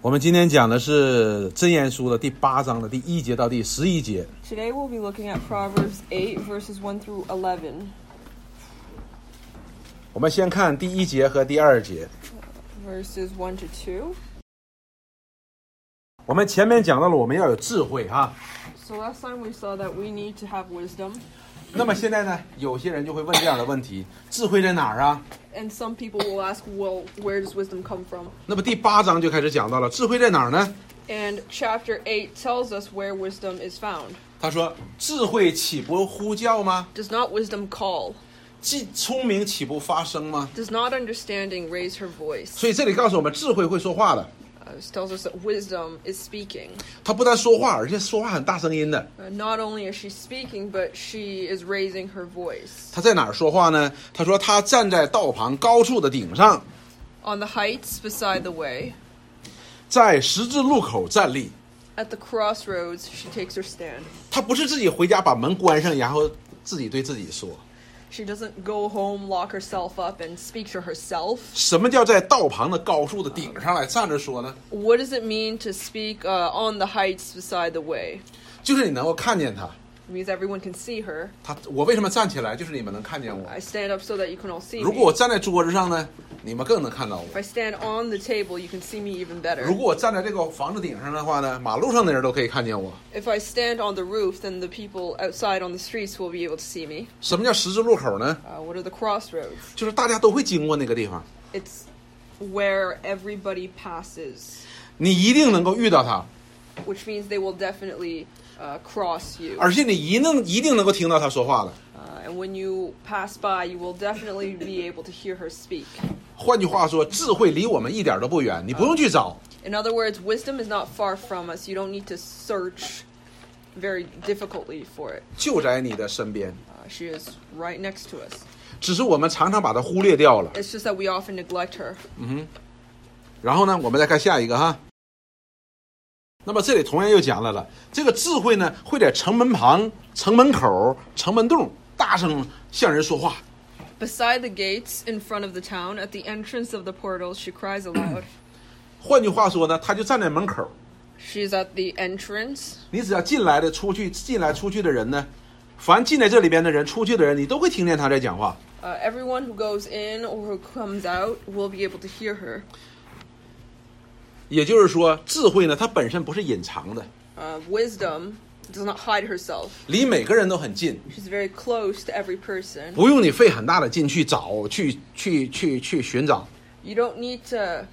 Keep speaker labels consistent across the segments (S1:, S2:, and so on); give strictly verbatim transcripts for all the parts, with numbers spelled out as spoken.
S1: 我们今天讲的是箴言书的第八章的第一节到第十一节。
S2: Today we'll be looking at Proverbs eight verses one through eleven.
S1: 我们先看第一节和第二节。
S2: Verses one to two.
S1: 我们前面讲到了我们要有智慧哈。
S2: So last time we saw that we need to have wisdom.
S1: 那么现在呢，有些人就会问这样的问题：智慧在哪儿啊？
S2: And some people will ask, well, where does wisdom come from?
S1: 那么第八章就开始讲到了智慧在哪儿呢？
S2: And chapter eight tells us where wisdom is found.
S1: 他说：智慧岂不呼叫吗？
S2: Does not wisdom call?
S1: 既聪明岂不发声吗？
S2: Does not understanding raise her voice?
S1: 所以这里告诉我们，智慧会说话的。
S2: Uh, this tells us that wisdom is speaking.
S1: 他不但说话，而且说话很大声音的。
S2: Uh, not only is she speaking, but she is raising her voice.
S1: 他在哪儿说话呢？他说他站在道旁高处的顶上，
S2: On the heights beside the way,
S1: 在十字路口站立。
S2: at the crossroads, she takes her stand.
S1: 他不是自己回家把门关上，然后自己对自己说。
S2: She doesn't go home, lock herself up, and speak to herself.
S1: 什么叫在道旁的高处的顶上来站着说呢？
S2: What does it mean to speak uh, on the heights beside the way?
S1: 就是你能够看见他。
S2: It means everyone can see her.
S1: 他我为什么站起来？就是你们能看见我。
S2: I stand up so that you can all see
S1: 如
S2: me.
S1: 果我站在桌子上呢，你们更能看到
S2: If
S1: 我。
S2: I stand on the table, you can see me even better.
S1: 如果我站在这个房子顶上的话呢，马路上的人都可以看见我。
S2: If I stand on the roof, then the people outside on the streets will be able to see me.
S1: 什么叫十字路口呢？
S2: Uh, what are the crossroads?
S1: 就是大家都会经过那个地方，
S2: It's where everybody passes,
S1: 你一定能够遇到他，
S2: which means they will definitely uh, cross you.
S1: 而且你一定一定能够听到他说话的。
S2: Uh, and when you pass by, you will definitely be able to hear her speak.
S1: 换句话说，智慧离我们一点都不远，你不用去找。
S2: In other words, wisdom is not far from us. You don't need to search very difficultly for it.
S1: 就在你的身边，
S2: Uh, she is right next to us.
S1: 只是我们常常把它忽略掉了。
S2: It's just that we often neglect her.
S1: 然后呢，我们再看下一个哈。那么这里同样又讲了了，这个智慧呢，会在城门旁、城门口、城门洞大声向人说话。
S2: Beside the gates, in front of the town, at the entrance of the portals, she cries aloud.
S1: 换句话说呢，他就站在门口，
S2: She's at the entrance.
S1: 你只要进来的、出去、进来出去的人呢，凡进来这里边的人、出去的人，你都会听见他在讲话。
S2: Uh, everyone who goes in or who comes out will be able to hear her.
S1: 也就是说，智慧呢，它本身不是隐藏的，
S2: Uh, wisdom does not hide herself.
S1: 离每个人都很近，
S2: She's very close to every person.
S1: 不用你费很大的劲去找、去、去、去、去寻找。
S2: You don't need to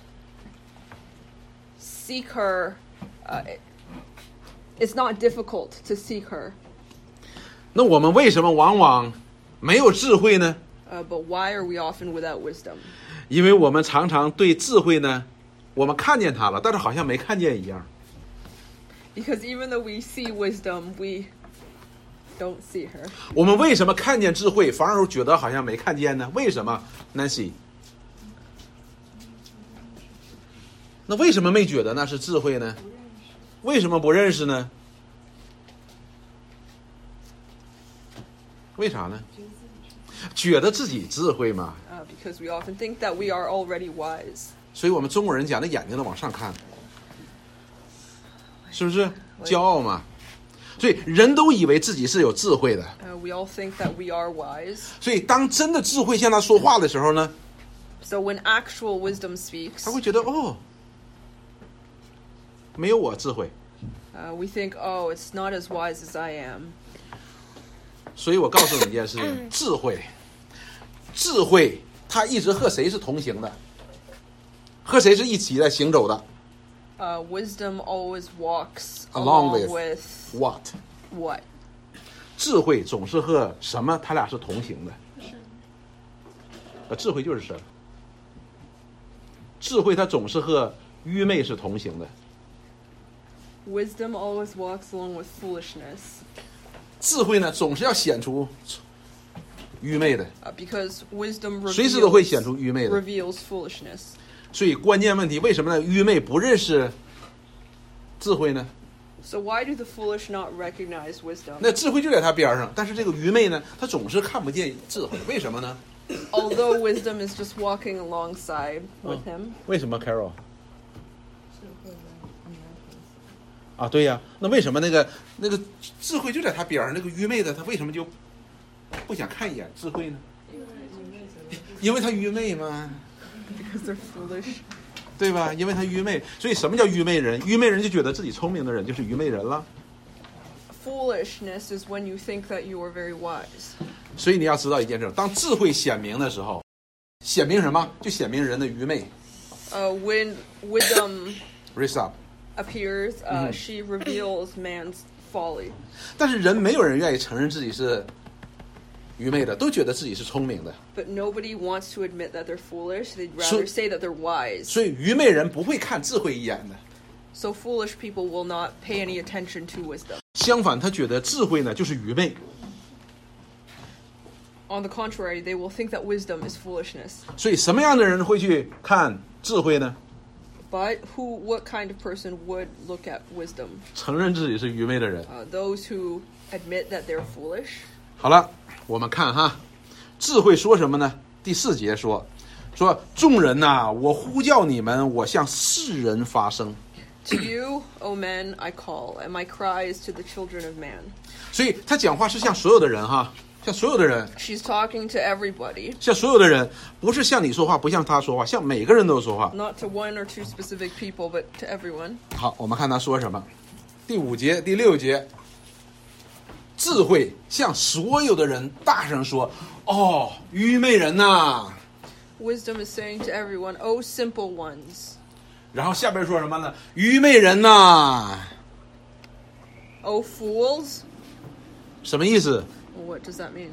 S2: seek her. Uh, it- it's not difficult to seek her.
S1: 那我们为什么往往没有智慧呢？
S2: Uh, but why are we often without wisdom?
S1: 因为我们常常对智慧呢，我们看见它了，但是好像没看见一样。
S2: Because even though we see wisdom, we don't see her.
S1: 我们为什么看见智慧，反而觉得好像没看见呢？为什么 ，Nancy？ 那为什么没觉得那是智慧呢？为什么不认识呢？为啥呢？觉得自己智慧嘛，
S2: Uh, because we often think that we are already wise.
S1: 所以我们中国人讲的眼睛都往上看，是不是骄傲嘛？所以人都以为自己是有智慧的，
S2: Uh, we all think that we are wise.
S1: 所以当真的智慧向他说话的时候呢，
S2: So when actual wisdom speaks,
S1: 他会觉得哦，没有我智慧。
S2: uh, we think, oh, it's not as wise as I am.
S1: 所以我告诉你一件事情，智慧，智慧，它一直和谁是同行的？和谁是一起在行走的
S2: Uh, wisdom always walks
S1: Along
S2: along,
S1: with.
S2: with
S1: ？What？
S2: what?
S1: 智慧总是和什么？他俩是同行的。呃，智慧就是什么？智慧它总是和愚昧是同行的。
S2: Wisdom always walks along with foolishness.
S1: 智慧呢，总是要显出愚昧的，
S2: Uh, because wisdom
S1: 随时都会
S2: reveals,
S1: 显出愚昧的。
S2: reveals foolishness.
S1: 所以关键问题，为什么呢？愚昧不认识智慧呢？
S2: So why do the foolish not recognize wisdom?
S1: 那智慧就在他边上，但是这个愚昧呢，他总是看不见智慧，为什么呢？
S2: Although wisdom is just walking alongside with him.
S1: 为什么 ，Carol？ 啊，对呀，那为什么那个那个智慧就在他边上，那个愚昧的他为什么就不想看一眼智慧呢？因为他愚昧嘛。
S2: Because they're foolish.
S1: 对吧？因为他愚昧，所以什么叫愚昧人？愚昧人就觉得自己聪明的人就是愚昧人了。
S2: Foolishness is when you think that you are very wise.
S1: 所以你要知道一件事，当智慧显明的时候，显明什么？就显明人的愚昧。
S2: Uh, when wisdom
S1: Raise up.
S2: appears, uh, she reveals man's folly.
S1: 但是人没有人愿意承认自己是愚昧的，都觉得自己是聪明的。
S2: But nobody wants to admit that they're foolish. They'd rather say that they're wise.
S1: 所以愚昧人不会看智慧一眼的。
S2: So foolish people will not pay any attention to wisdom.
S1: 相反，他觉得智慧呢就是愚昧。
S2: On the contrary, they will think that wisdom is foolishness.
S1: 所以什么样的人会去看智慧呢？
S2: But who, what kind of person would look at wisdom?
S1: 承认自己是愚昧的人。
S2: Uh, those who admit that they're foolish.
S1: 好了，我们看哈，智慧说什么呢？第四节说，说众人呐、啊，我呼叫你们，我向世人发声。
S2: To you, O men, I call, and my cry is to the children of man.
S1: 所以他讲话是向所有的人哈，向所有的人，
S2: She's talking to everybody,
S1: 向所有的人，不是向你说话，不向他说话，向每个人都说话。
S2: not to one or two specific people, but to everyone.
S1: 好，我们看他说什么。第五节、第六节，智慧向所有的人大声说：“哦，愚昧人呐！”
S2: Wisdom is saying to everyone, O simple ones,
S1: 然后下边说什么呢？愚昧人呐，
S2: O fools.
S1: 什么意思？
S2: What does that mean?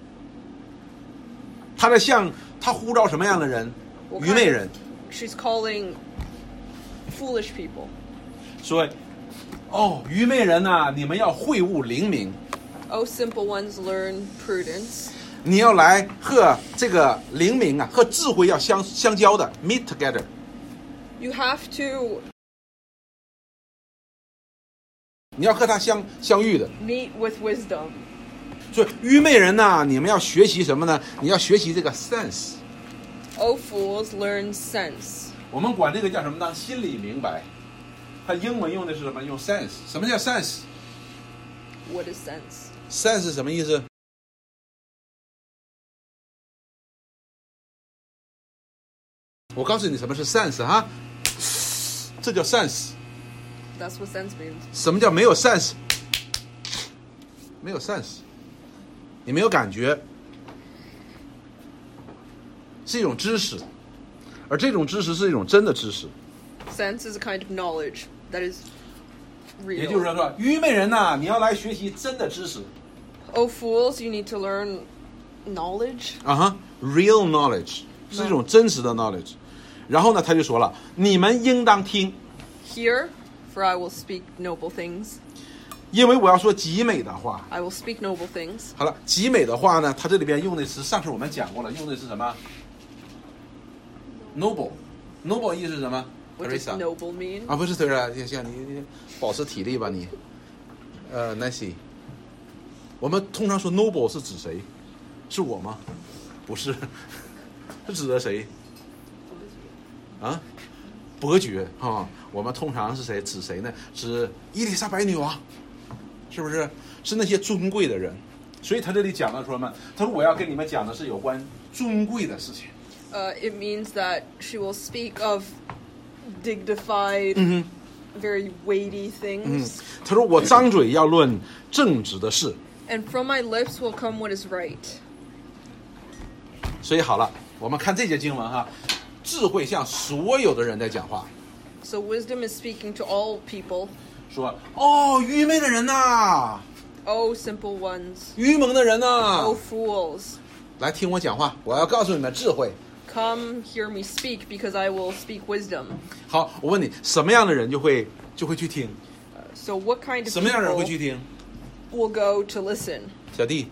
S1: 他在向他呼召什么样的人？
S2: What
S1: 愚昧人。
S2: She's calling foolish people.
S1: 说：“哦，愚昧人呐，你们要会悟灵明，
S2: O simple ones, learn prudence.
S1: 你要来和这个灵明啊，和智慧要相相交的 ，meet together。”
S2: You have to
S1: 你要和他相相遇的。
S2: meet with wisdom.
S1: 所以愚昧人呐，你们要学习什么呢？你要学习这个 sense。
S2: O fools, learn sense.
S1: 我们管这个叫什么呢？心理明白。它英文用的是什么？用 sense。什么叫 sense？
S2: What is sense?
S1: sense 是什么意思？我告诉你什么是 sense 哈，这叫 sense。
S2: That's what sense means.
S1: 什么叫没有 sense？ 没有 sense， 你没有感觉，是一种知识，而这种知识是一种真的知识。
S2: Sense is a kind of knowledge that is
S1: 也就是
S2: real.
S1: 说，愚昧人呐、你要来学习真的知识
S2: O fools, you need to learn knowledge.
S1: 啊哈 ，real knowledge 是一种真实的 knowledge。然后呢，他就说了，你们应当听，
S2: Hear, for I will speak noble things.
S1: 因为我要说极美的话。
S2: I will speak noble things.
S1: 好了，极美的话呢，它这里边用的词，上次我们讲过了，用的是什么 ？noble，noble 意思是什么
S2: What does
S1: ？Teresa
S2: noble mean?
S1: 啊，不是 Teresa，像你你保持体力吧你。呃 ，Nancy， 我们通常说 noble 是指谁？是我吗？不是，是指的谁？啊，伯爵啊，我们通常是谁？指谁呢？指伊丽莎白女王，是不是？是那些尊贵的人。所以他这里讲到说嘛，他说我要跟你们讲的是有关尊贵的事情。
S2: Uh, it means that she will speak of dignified, very weighty
S1: 嗯
S2: things.
S1: 他说我张嘴要论正直的事。
S2: And from my lips will come what is right.
S1: 所以好了，我们看这节经文哈，智慧向所有的人在讲话，
S2: So wisdom is speaking to all people.
S1: 说哦，愚昧的人呐、
S2: O simple ones.
S1: 愚蒙的人呐、
S2: O fools.
S1: 来听我讲话，我要告诉你们智慧。
S2: Come hear me speak, because I will speak wisdom.
S1: 好，我问你，什么样的人就会就会去听？
S2: Uh, so what kind of
S1: 什么样的人会去
S2: people
S1: 听？
S2: will go to listen?
S1: 小弟，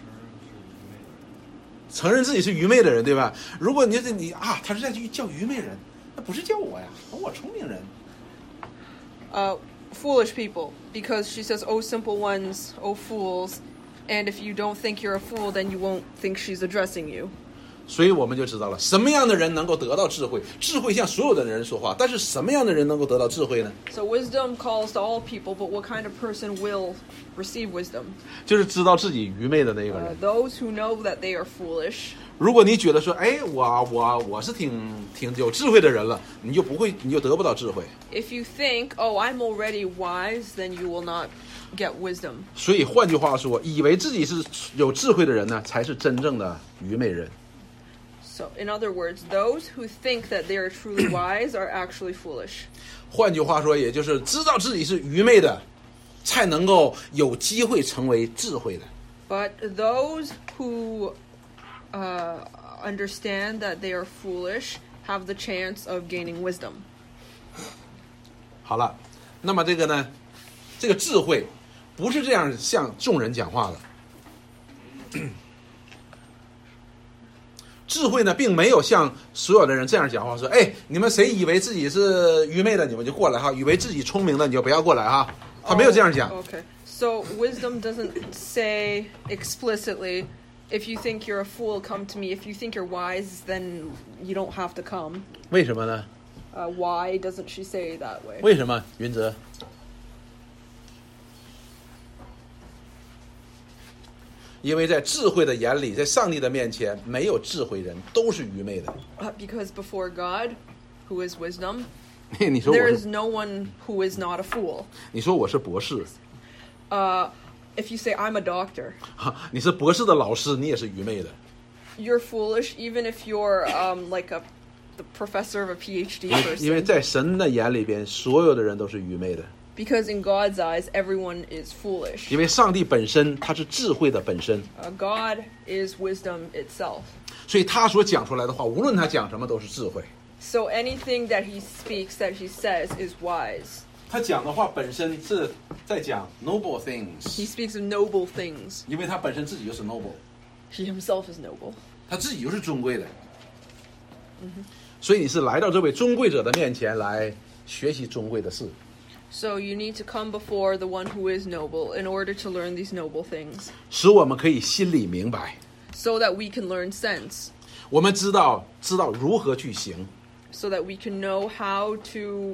S1: 承认自己是愚昧的人，对吧？如果你是你啊，他是在去叫愚昧人，那不是叫我呀，我聪明人。
S2: Uh, foolish people, because she says, "O simple ones, O fools," and if you don't think you're a fool, then you won't think she's addressing you.
S1: 所以我们就知道了什么样的人能够得到智慧。智慧向所有的人说话，但是什么样的人能够得到智慧呢？
S2: So wisdom calls to all people, but what kind of person will receive wisdom?
S1: 就是知道自己愚昧的那个
S2: Uh,
S1: 人。
S2: those who know that they are foolish.
S1: 如果你觉得说，哎，我我我是挺挺有智慧的人了，你就不会，你就得不到智慧。
S2: If you think, oh, I'm already wise, then you will not get wisdom.
S1: 所以换句话说，以为自己是有智慧的人呢，才是真正的愚昧人。
S2: So, in other words, those who think that they are truly wise are actually foolish.
S1: 换句话说，也就是知道自己是愚昧的，才能够有机会成为智慧的。
S2: But those who uh, understand that they are foolish have the chance of gaining wisdom.
S1: 好了，那么这个呢，这个智慧不是这样向众人讲话的。智慧呢，并没有像所有的人这样讲话，说：“哎，你们谁以为自己是愚昧的，你们就过来哈；以为自己聪明的，你就不要过来哈。”他没有这样讲。
S2: Oh, okay. So wisdom doesn't say explicitly, if you think you're a fool, come to me. If you think you're wise, then you don't have to come.
S1: 为什么呢？
S2: Uh, why doesn't she say that way?
S1: 为什么？云泽？因为在智慧的眼里，在上帝的面前，没有智慧人都是愚昧的。
S2: Uh, because before God, who is wisdom,
S1: 你说我
S2: there is
S1: 是，
S2: no one who is not a fool.
S1: 你说我是博士，
S2: Uh, if you say, I'm a doctor,
S1: 哈，你是博士的老师，你也是愚昧的。
S2: you're foolish even if you're um, like a the professor of a PhD
S1: 因为
S2: person.
S1: 在神的眼里边，所有的人都是愚昧的。
S2: Because in God's eyes, everyone is foolish.
S1: 因为上帝本身他是智慧的本身，
S2: Uh, God is wisdom itself.
S1: 所以他所讲出来的话，无论他讲什么都是智慧。
S2: So anything that he speaks, that he says, is wise.
S1: 他讲的话本身是在讲 noble
S2: He
S1: things，
S2: speaks of noble things.
S1: 因为他本身自己就是 noble，
S2: He himself is noble.
S1: 他自己就是尊贵的。所以你是来到这位尊贵者的面前来学习尊贵的事。
S2: So you need to come before the one who is noble in order to learn these noble things,
S1: 使我们可以心里明白，
S2: so that we can learn sense,
S1: 我们知道知道如何去行，
S2: so that we can know how to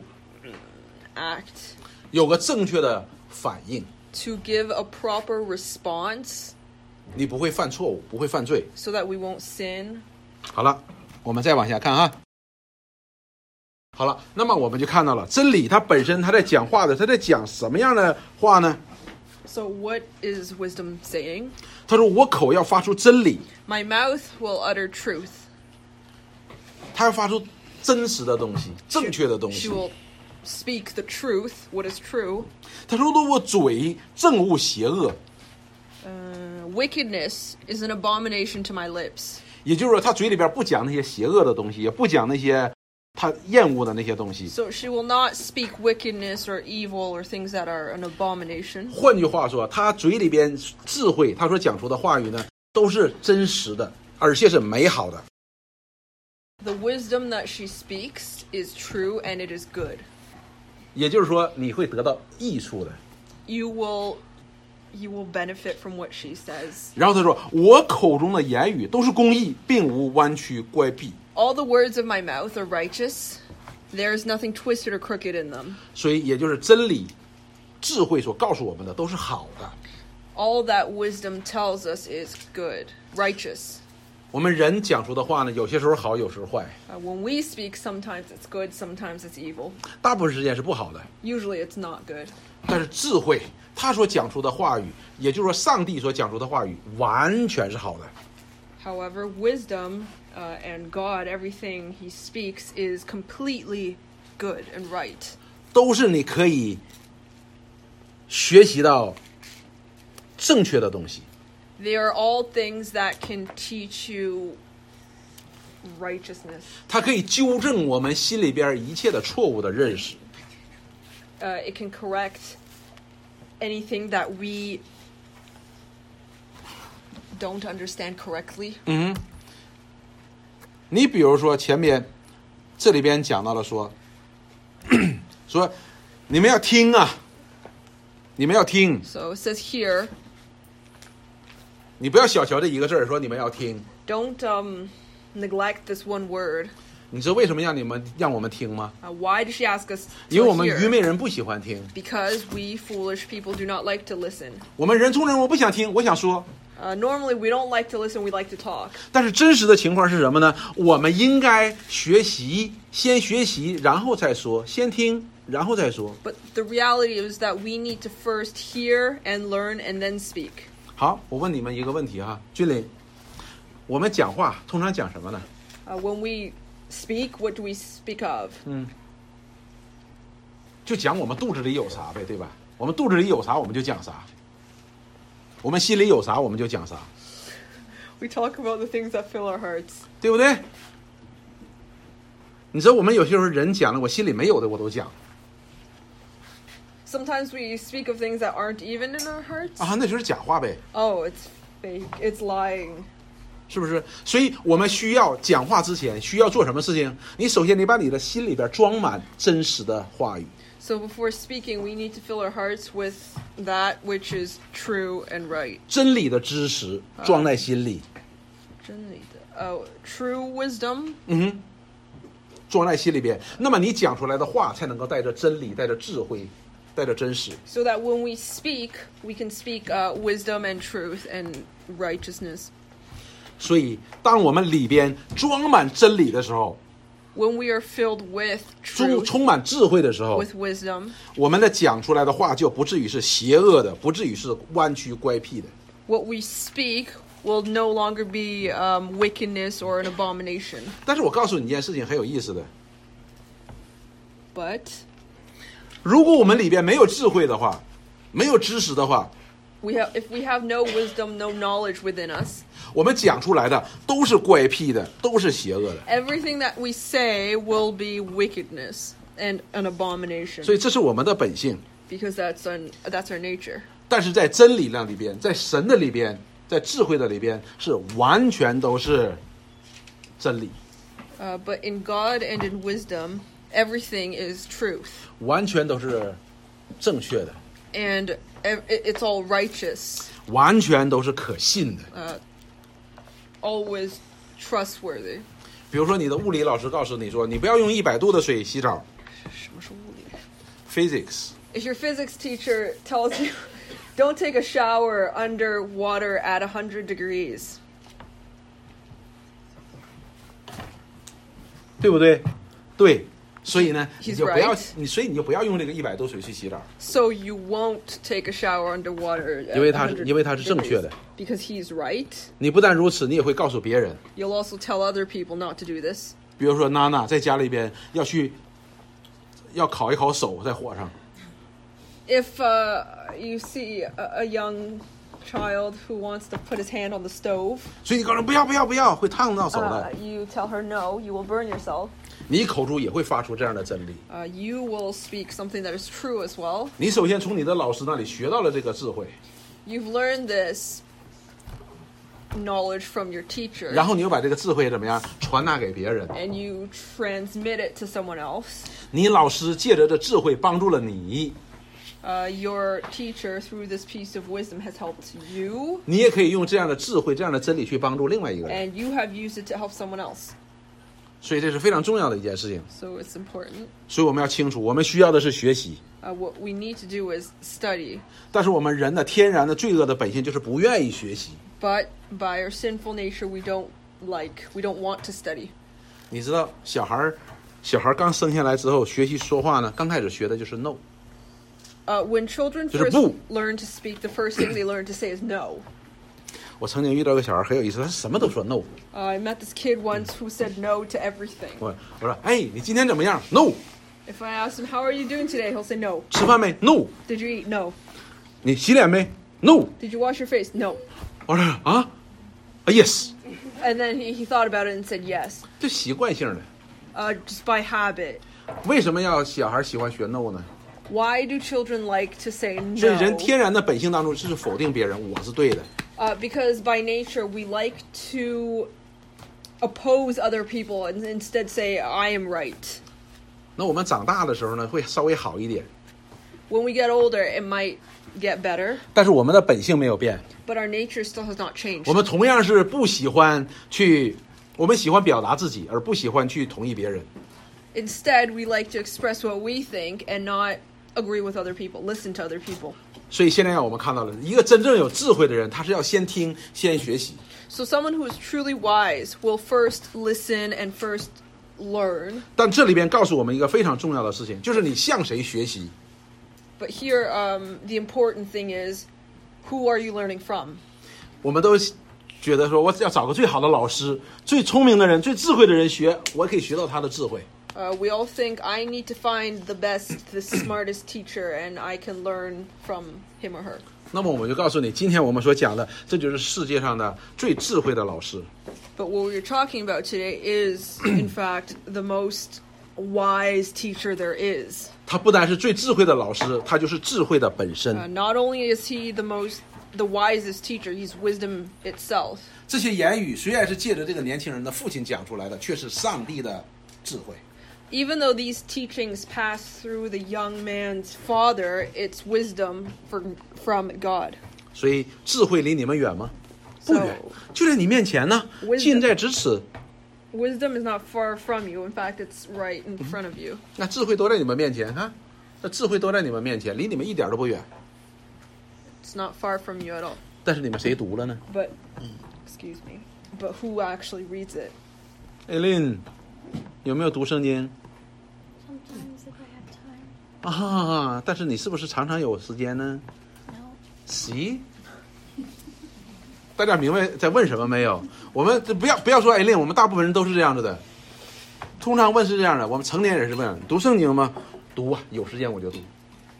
S2: act,
S1: 有个正确的反应，
S2: to give a proper response,
S1: 你不会犯错误，不会犯罪。
S2: so that we won't sin.
S1: 好了，我们再往下看哈。好了，那么我们就看到了真理，它本身它在讲话的，它在讲什么样的话呢？
S2: So what is wisdom saying?
S1: 他说：“我口要发出真理，
S2: My mouth will utter truth.
S1: 他要发出真实的东西，正确的东
S2: She
S1: 西。
S2: will speak the truth, what is true.
S1: 他说：我嘴憎恶邪恶，
S2: Uh, wickedness is an abomination to my lips.
S1: 也就是说，他嘴里边不讲那些邪恶的东西，也不讲那些他厌恶的那些东西。
S2: So she will not speak wickedness or evil or things that are an abomination.
S1: 换句话说，他嘴里边智慧，他所讲出的话语呢，都是真实的，而且是美好的。
S2: The wisdom that she speaks is true and it is good.
S1: 也就是说，你会得到益处的。
S2: You will you will benefit from what she says.
S1: 然后他说：我口中的言语都是公义，并无弯曲乖僻。
S2: All the words of my mouth are righteous. There is nothing twisted or crooked in them.
S1: 所以，也就是真理、智慧所告诉我们的都是好的。
S2: All that wisdom tells us is good, righteous.
S1: 我们人讲出的话呢，有些时候好，有时候坏，
S2: Uh, when we speak, sometimes it's good, sometimes it's evil.
S1: 大部分时间是不好的。
S2: Usually it's not good.
S1: 但是智慧，他所讲出的话语，也就是说，上帝所讲出的话语，完全是好的。
S2: However, wisdom uh, and God, everything he speaks is completely good and right.
S1: 都是你可以学习到正确的东西。
S2: They are all things that can teach you righteousness.
S1: 它可以纠正我们心里边一切的错误的认识。
S2: Uh, it can correct anything that we don't understand correctly.
S1: 嗯哼，你比如说前面这里边讲到了说，说你们要听啊，你们要听，
S2: So it says here,
S1: 你不要小瞧这一个字儿，说你们要听。
S2: don't um, neglect this one word.
S1: 你知道为什么让你们让我们听吗？
S2: Uh, why did she ask us
S1: 因为
S2: to
S1: 我们
S2: hear?
S1: 愚昧人不喜欢听，
S2: Because we foolish people do not like to listen.
S1: 我们人中人我不想听，我想说。
S2: Uh, normally, we don't like to listen, we like to talk.
S1: 但是真实的情况是什么呢？我们应该学习，先学习，然后再说，先听，然后再说。
S2: But the reality is that we need to first hear and learn and then speak.
S1: 好，我问你们一个问题哈，君林，我们讲话通常讲什么呢？
S2: Uh, when we speak, what do we speak of?
S1: 就讲我们肚子里有啥呗，对吧？我们肚子里有啥，我们就讲啥；我们心里有啥，我们就讲啥，
S2: We talk about the things that fill our hearts.
S1: 对不对？你知道我们有些时候人讲了，我心里没有的我都讲
S2: Sometimes we speak of things that aren't even in our hearts.
S1: 啊，那就是假话呗，
S2: Oh, it's fake. It's lying.
S1: 是不是？所以我们需要讲话之前需要做什么事情？你首先你把你的心里边装满真实的话语。
S2: So before speaking, we need to fill our hearts with that which is true and right.
S1: 真理的知识装在心里，
S2: Oh, true wisdom.
S1: 嗯哼，装在心里边，那么你讲出来的话才能够带着真理，带着智慧，带着真实。
S2: So that when we speak, we can speak uh, wisdom and truth and righteousness.
S1: 所以，当我们里边装满真理的时候，
S2: When we are filled with
S1: 充
S2: truth,
S1: 充满智慧的时候，
S2: with wisdom,
S1: 我们的讲出来的话就不至于是邪恶的，不至于是弯曲乖僻的。
S2: what we speak will no longer be um, wickedness or an abomination.
S1: 但是我告诉你一件事情很有意思的，
S2: But
S1: 如果我们里边没有智慧的话，没有知识的话，
S2: we have, if we have no wisdom, no knowledge within us,
S1: 我们讲出来的都是乖僻的，都是邪恶的。
S2: everything that we say will be wickedness and an abomination.
S1: 所以这是我们的本性。
S2: Because that's our, that's our nature.
S1: 但是在真理量里边，在神的里边，在智慧的里边，是完全都是真理，
S2: Uh, but in God and in wisdom, everything is truth.
S1: 完全都是正确的，
S2: And ev- it- it's all righteous,
S1: 完全都是可信的。
S2: uh, always trustworthy.
S1: 比如说，你的物理老师告诉你说，你不要用一百度的水洗澡 ，physics。
S2: If your physics teacher tells you, don't take a shower under water at one hundred degrees,
S1: 对不对？对，所以呢，
S2: He's
S1: 你就不要
S2: right.
S1: 你，所以你就不要用这个一百度水去洗澡，
S2: so you won't take a shower under water at
S1: 因为它是
S2: one hundred
S1: 因为它是正确的。
S2: degrees. Because he's right.
S1: 你不但如此，你也会告诉别人。
S2: You'll also tell other people not to do this.
S1: 比如说，娜娜在家里边要去，要烤一烤手在火上，
S2: If uh, you see a, a young child who wants to put his hand on the stove,
S1: 所以你告诉不要不要不要，会烫到手
S2: uh,
S1: 的。
S2: you tell her no, you will burn yourself.
S1: 你口中也会发出这样的真理。
S2: Uh, you will speak something that is true as well.
S1: 你首先从你的老师那里学到了这个智慧，
S2: You've learned this knowledge from your teacher,
S1: 然后你又把这个智慧怎么样传达给别人。
S2: and you transmit it to someone else.
S1: 你老师借着这智慧帮助了你，
S2: Uh, your teacher, through this piece of wisdom, has helped you,
S1: 你也可以用这样的智慧、这样的真理去帮助另外一个人。
S2: and you have used it to help someone else.
S1: 所以这是非常重要的一件事情。
S2: So it's important.
S1: 所以我们要清楚，我们需要的是学习，
S2: Uh, what we need to do is study.
S1: 但是我们人的天然的罪恶的本性就是不愿意学习。
S2: But by our sinful nature, we don't like, we don't want to study.
S1: 你知道，小孩儿，小孩儿刚生下来之后学习说话呢，刚开始学的就是 no。
S2: Uh, when children
S1: 就是
S2: first
S1: 不。
S2: learn to speak, the first thing they learn to say is no.
S1: 我曾经遇到个小孩很有意思，他什么都说 no。
S2: Uh, I met this kid once who said no to everything.
S1: 我我说，哎，你今天怎么样 ？No。
S2: If I ask him, how are you doing today? He'll say no.
S1: 吃饭没 ？No。
S2: Did you eat? No.
S1: 你洗脸没 ？No。
S2: Did you wash your face? No.
S1: 我说啊啊，yes，
S2: And then he, he thought about it and said yes.
S1: 这习惯性的。
S2: Uh, just by habit.
S1: 为什么要小孩喜欢学 no 呢？
S2: Why do children like to say
S1: 所以人
S2: no?
S1: 天然的本性当中就是否定别人，我是对的。
S2: Uh, because by nature we like to oppose other people and instead say, I am right.
S1: 那我们长大的时候呢，会稍微好一点，
S2: When we get older, it might get better,
S1: 但是我们的本性没有变。
S2: but our nature still has not changed.
S1: 我们同样是不喜欢去我们喜欢表达自己，而不喜欢去同意别人。
S2: Instead, we like to express what we think and not agree with other people, listen to other people.
S1: 所以现在我们看到了一个真正有智慧的人，他是要先听先学习。
S2: So someone who is truly wise will first listen and first learn.
S1: 但这里边告诉我们一个非常重要的事情，就是你向谁学习。
S2: But here, um, the important thing is, who are you learning from?
S1: 我们都觉得说我要找个最好的老师，最聪明的人，最智慧的人学，我可以学到他的智慧。
S2: Uh, we all think I need to find the best, the smartest teacher, and I can learn from him or her.
S1: 那么我们就告诉你，今天我们所讲的，这就是世界上的最智慧的老师。
S2: But what we're talking about today is, in fact, the most wise teacher there is.
S1: 他不但是最智慧的老师，他就是智慧的本身。
S2: Uh, not only is he the most, the wisest teacher, he's wisdom itself.
S1: 这些言语虽然是借着这个年轻人的父亲讲出来的，却是上帝的智慧。
S2: Even though these teachings pass through the young man's father, it's wisdom from, from God.
S1: 所以智慧离你们远吗？不远，就在你面前呢，近在咫尺。
S2: Wisdom is not far from you. In fact, it's right in front of you.
S1: 那智慧都在你们面前，哈，那智慧都在你们面前，离你们一点都不远。
S2: It's not far from you at all.
S1: 但是你们谁读了呢？
S2: But, excuse me, but who actually reads it?
S1: Eileen 有没有读圣经？
S3: Sometimes if I have time.
S1: 啊，但是你是不是常常有时间呢？
S3: No.
S1: See？ 大家明白在问什么没有？我们不要不要说 Eileen， 我们大部分人都是这样子的。通常问是这样的，我们成年人是问读圣经吗？读啊，有时间我就读。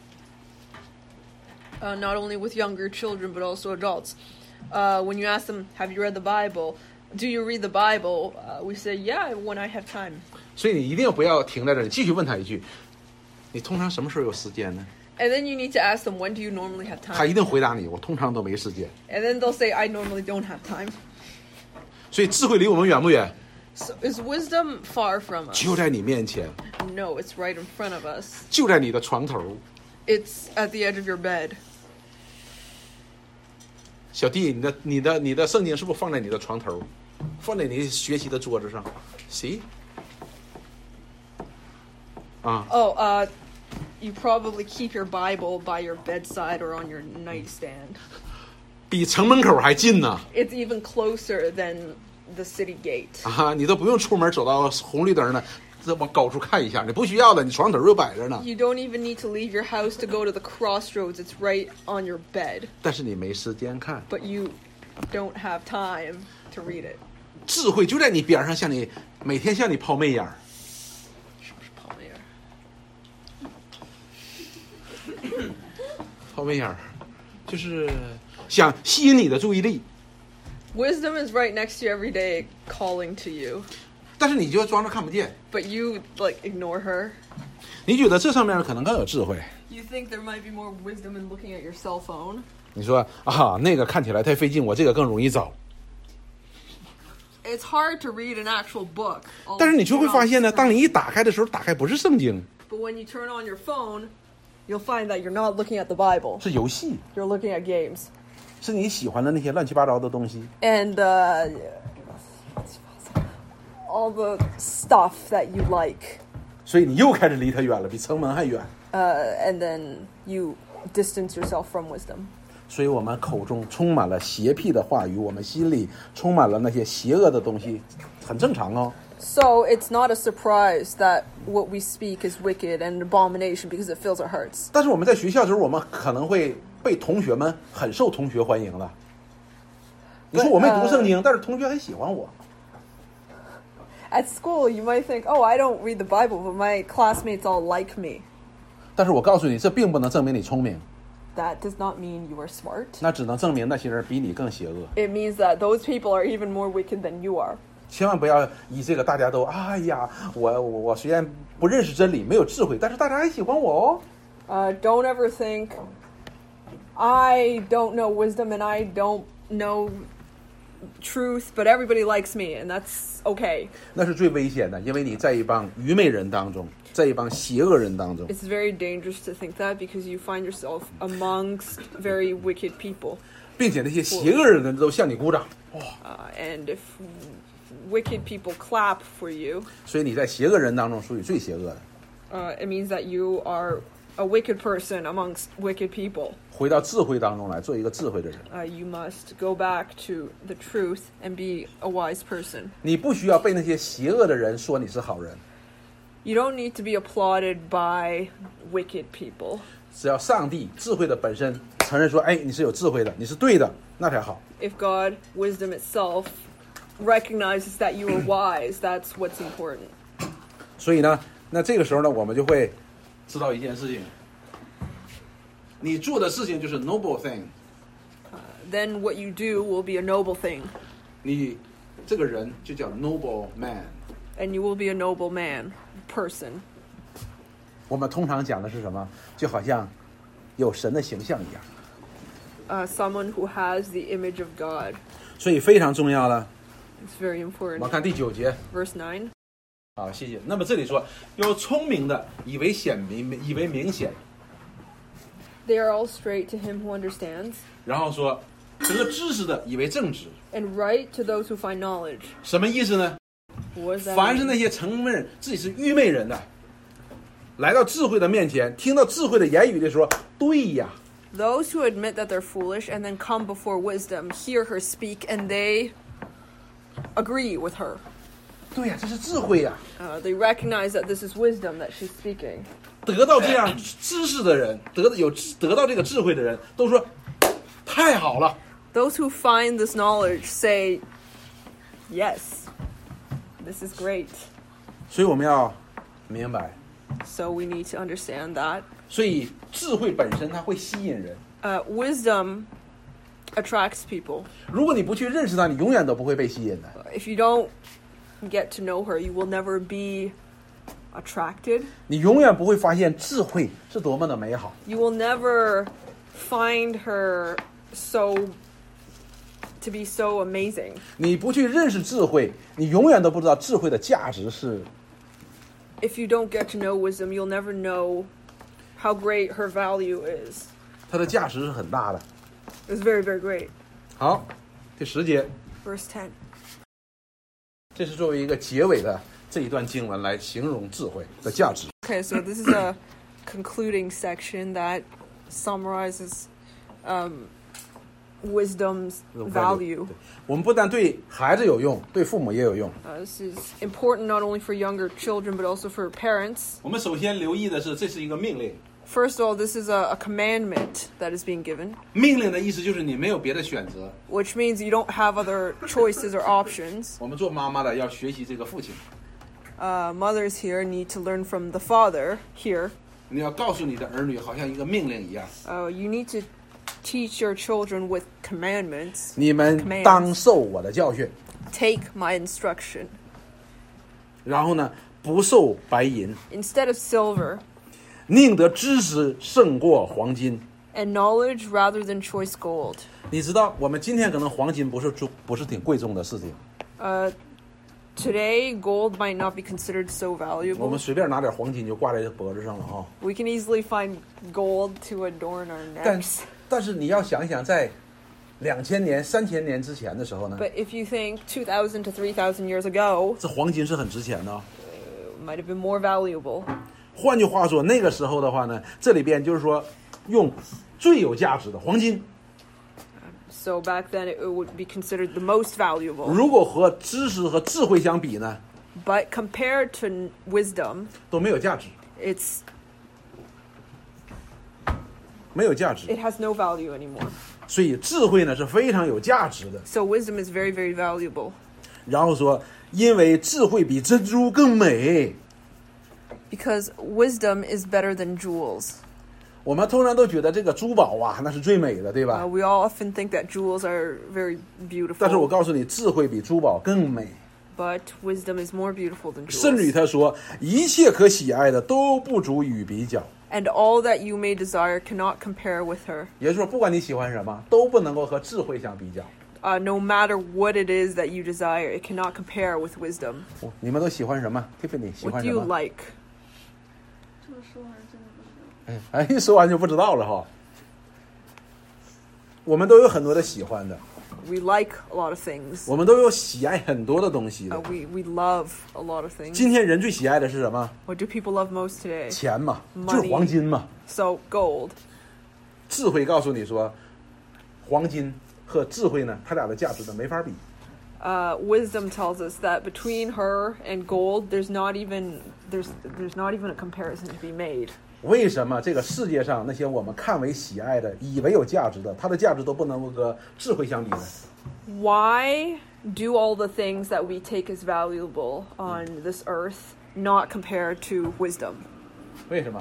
S2: Uh, not only with younger children, but also adults. Uh, when you ask them, have you read the Bible? Do you read the Bible? Uh, we say, yeah, when I have time.
S1: 所以你一定不要停在这里，继续问他一句：你通常什么时候有时间呢？
S2: And then you need to ask them, when do you normally have
S1: 他
S2: time?
S1: 一定回答你：我通常都没时间。
S2: And then they'll say, I normally don't have time.
S1: 所以智慧离我们远不远？
S2: So is wisdom far from us?
S1: 就在你面前，
S2: No, it's right in front of us.
S1: 就在你的床头。
S2: It's at the edge of your bed.
S1: 小弟，你的你的你的圣经是不是放在你的床头，放在你学习的桌子上？谁？啊，
S2: Oh, uh, you probably keep your Bible by your bedside or on your nightstand.
S1: 比城门口还近呢！
S2: It's even closer than the city gate.
S1: 啊，你都不用出门走到红绿灯呢，这往高处看一下，你不需要的，你床头就摆着呢。
S2: You don't even need to leave your house to go to the crossroads. It's right on your bed.
S1: 但是你没时间看，
S2: But you don't have time to read it.
S1: 智慧就在你边上，向你每天向你抛媚眼儿。抛媚眼儿，就是想吸引你的注意力，
S2: Wisdom is right next to you every day, calling to you.
S1: 但是你就装着看不见。
S2: But you, like, ignore her.
S1: 你觉得这上面可能更有智慧？
S2: You think there might be more wisdom in looking at your cell phone.
S1: 你说啊，那个看起来太费劲，我这个更容易找。
S2: It's hard to read an actual book.
S1: 但是你就会发现呢，当你一打开的时候，打开不是圣经，
S2: But when you turn on your phone, you'll find that you're not looking at the Bible.
S1: 是游戏，
S2: You're looking at games.
S1: 是你喜欢的那些乱七八糟的东西。
S2: And uh, all the stuff that you like.
S1: 所以你又开始离他远了，比城门还远。
S2: Uh, and then you distance yourself from wisdom.
S1: 所以我们口中充满了邪僻的话语，我们心里充满了那些邪恶的东西，很正常哦。
S2: So it's not a surprise that what we speak is wicked and abomination because it fills our hearts.
S1: 但是我们在学校的时候，我们可能会被同学们很受同学欢迎的。你说我没读圣经，但是同学很喜欢我。
S2: At school, you might think, oh, I don't read the Bible, but my classmates all like me.
S1: 但是我告诉你，这并不能证明你聪明，
S2: That does not mean you are smart.
S1: 那只能证明那些人比你更邪恶。
S2: It means that those people are even more wicked than you are.
S1: 千万不要以这个大家都哎呀，我我我虽然不认识真理，没有智慧，但是大家还喜欢我哦。
S2: Uh, don't ever think, I don't know wisdom and I don't know truth, but everybody likes me, and that's okay.
S1: 那是最危险的，因为你在一帮愚昧人当中，在一帮邪恶人当中。
S2: It's very dangerous to think that because you find yourself amongst very wicked people.
S1: 并且那些邪恶人都向你鼓掌。哇、
S2: Uh, and if wicked people clap for you,
S1: 所以你在邪恶人当中属于最邪恶的。
S2: uh, it means that you are a wicked person amongst wicked people.
S1: 回到智慧当中来，做一个智慧的人。
S2: Uh, you must go back to the truth and be a wise person.
S1: 你不需要被那些邪恶的人说你是好人，
S2: You don't need to be applauded by wicked people.
S1: 只要上帝智慧的本身承认说，哎，你是有智慧的，你是对的，那才好。
S2: If God, wisdom itself, recognizes that you are wise, that's what's important.
S1: 所以呢，那这个时候呢，我们就会知道一件事情，你做的事情就是 noble thing，
S2: Then what you do will be a noble thing,
S1: 你这个人就叫 noble man。
S2: and you will be a noble man, person.
S1: 我们通常讲的是什么？就好像有神的形象一样。
S2: Uh, someone who has the image of God.
S1: 所以非常重要了。
S2: It's very
S1: 我
S2: important.
S1: 们看第九节。
S2: Verse nine.
S1: 好，谢谢。那么这里说，有聪明的以为显明，以为明显，
S2: They are all straight to him who understands,
S1: 然后说得知识的以为正直，
S2: and right to those who find knowledge.
S1: 什么意思呢？
S2: What does that
S1: 凡是
S2: mean?
S1: 那些承认自己是愚昧人的，来到智慧的面前，听到智慧的言语的时候，对呀，
S2: Those who admit that they're foolish and then come before wisdom hear her speak and they agree with her.
S1: 对呀，这是智慧呀。
S2: Uh, they recognize that this is wisdom that she's speaking.
S1: 得到这样知识的人，得有得到这个智慧的人，都说太好了。
S2: Those who find this knowledge say, yes, this is great.
S1: 所以我们要明白，
S2: So we need to understand that.
S1: 所以智慧本身它会吸引人。
S2: Uh, wisdom attracts people.
S1: 如果你不去认识它，你永远都不会被吸引的。
S2: If you don't get to know her, you will never be attracted.
S1: 你永远不会发现智慧是多么的美好。
S2: You will never find her so to be so amazing.
S1: 你不去认识智慧，你永远都不知道智慧的价值是。
S2: If you don't get to know wisdom, you'll never know how great her value is.
S1: 它的价值是很大的。
S2: It's very, very great.
S1: 好，第十节，
S2: Verse ten.
S1: 这是作为一个结尾的这一段经文来形容智慧的价值。
S2: Okay, so this is a concluding section that summarizes um, wisdom's value.
S1: 对，我们不但对孩子有用，对父母也有用。
S2: Uh, this is important not only for younger children but also for parents.
S1: 我们首先留意的是，这是一个命令。
S2: First of all, this is a, a commandment that is being given,
S1: 命令的意思就是你没有别的选择。
S2: which means you don't have other choices or options.
S1: 我们做妈妈的要学习这个父亲，
S2: Uh, mothers here need to learn from the father here.
S1: 你要告诉你的儿女，好像一个命令一样。
S2: Uh, you need to teach your children with commandments.
S1: 你们当受我的教训，
S2: Take my instruction.
S1: 然后呢，不受白银，
S2: Instead of silver,
S1: 宁得知识胜过黄金。
S2: and knowledge rather than choice gold.
S1: 你知道，我们今天可能黄金不是重，不是挺贵重的事情。
S2: Uh, today, gold might not be considered so
S1: 我
S2: valuable.
S1: 们随便拿点黄金就挂在脖子上了哈。
S2: We can easily find gold to adorn our
S1: 但
S2: necks.
S1: 但是你要想一想，在两千年、三千年之前的时候呢，
S2: But if you think two thousand to three thousand years ago,
S1: 这黄金是很值钱的哦。
S2: it might have been more valuable.
S1: 换句话说，那个时候的话呢，这里边就是说，用最有价值的黄金，
S2: So back then, it would be considered the most valuable.
S1: 如果和知识和智慧相比呢，
S2: But compared to wisdom,
S1: 都没有价值，
S2: it's
S1: 没有价值。
S2: it has no value anymore.
S1: 所以智慧呢是非常有价值的。
S2: So wisdom is very, very valuable.
S1: 然后说，因为智慧比珍珠更美。
S2: Because wisdom is better than jewels.
S1: 我们通常都觉得这个珠宝啊，那是最美的，对
S2: Uh,
S1: 吧？
S2: we all often think that jewels are very
S1: 但是我
S2: beautiful.
S1: 告诉你，智慧比珠宝更美。
S2: But wisdom is more beautiful than
S1: 甚至于
S2: jewels.
S1: 他说，一切可喜爱的都不足与比较。
S2: And all that you may desire cannot compare with her.
S1: 也就是说，不管你喜欢什么，都不能够和智慧相比较。
S2: Uh, no matter what it is that you desire, it cannot compare with wisdom.
S1: 你们都喜欢什么 ？Tiffany 喜
S2: What
S1: 欢
S2: do
S1: 什
S2: you
S1: 么？
S2: like?
S3: 这么说完真的不知道。
S1: 哎，哎，一说完就不知道了哈。我们都有很多的喜欢的，
S2: we like a lot of things.
S1: 我们都有喜爱很多的东西的。
S2: Uh, we we love a lot of things.
S1: 今天人最喜爱的是什么？
S2: What do people love most today?
S1: 钱嘛，
S2: Money.
S1: 就是黄金嘛。
S2: So gold.
S1: 智慧告诉你说，黄金和智慧呢，它俩的价值呢没法比。
S2: Uh, wisdom tells us that between her and gold, there's not even there's there's not even a comparison to be made.
S1: 为什么这个世界上那些我们看为喜爱的、以为有价值的，它的价值都不能够和智慧相比呢？
S2: Why do all the things that we take as valuable on this earth not compare to wisdom?
S1: 为什么？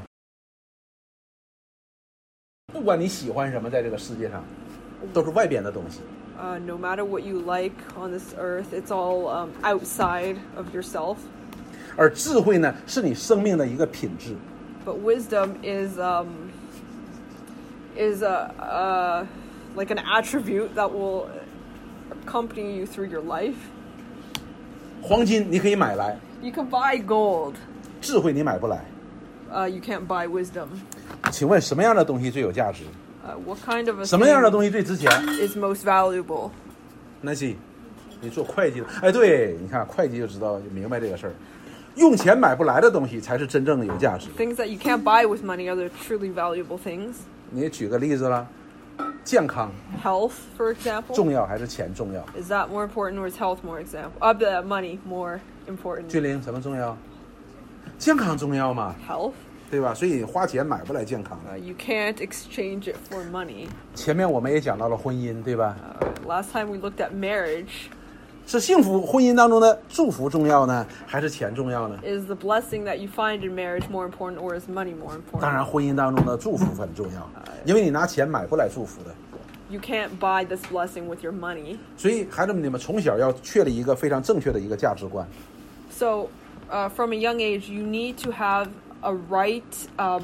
S1: 不管你喜欢什么，在这个世界上，都是外边的东西。
S2: Uh, no matter what you like on this earth, it's all um, outside of yourself.
S1: 而智慧呢，是你生命的一个品质。
S2: But wisdom is um, is a, a like an attribute that will accompany you through your life.
S1: 黄金你可以买来，
S2: You can buy gold.
S1: 智慧你买不来。
S2: Uh, you can't buy wisdom.
S1: 请问什么样的东西最有价值？
S2: Uh, what kind of a
S1: 什么样的
S2: thing
S1: 东西最值钱？
S2: is most valuable?
S1: Nancy，你做会计的，哎，对，你看会计就知道明白这个事儿，用钱买不来的东西才是真正有价值。
S2: Things that you can't buy with money are the truly valuable things.
S1: 你举个例子啦，健康
S2: Health, for example.
S1: 重要还是钱重要？
S2: Is that more important, or is health more example? Uh, the money more important.
S1: 俊林什么重要？健康重要嘛，
S2: Health.
S1: 对吧？所以花钱买不来健康
S2: Uh, you can't exchange it for money.
S1: 前面我们也讲到了婚姻，对吧？
S2: Uh, last time we looked at marriage.
S1: 是幸福婚姻当中的祝福重要呢，还是钱重要呢？
S2: Is the blessing that you find in marriage more important, or is money more
S1: 当
S2: important?
S1: 然，婚姻当中的祝福很重要，因为你拿钱买不来祝福的。
S2: You can't buy this blessing with your money.
S1: 所以，孩子们，你们从小要确立一个非常正确的一个价值观。
S2: So, uh, from a young age, you need to have a right um,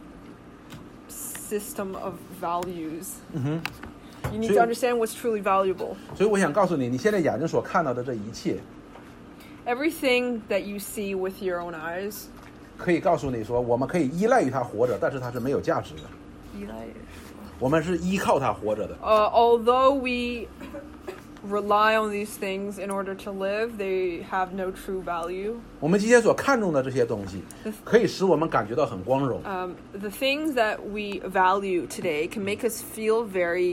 S2: system of values. You need to
S1: So-
S2: understand what's truly valuable.
S1: 所以，我想告诉你，你现在眼睛所看到的这一切，
S2: Everything that you see with your own eyes.
S1: 可以告诉你说，我们可以依赖于它活着，但是它是没有价值的。我们是依靠它活着的。
S2: Uh, although we rely on these things in order to live, they have no true value.
S1: 我们今天所看重的这些东西，可以使我们感觉到很光荣。
S2: Um, the things that we value today can make us feel very.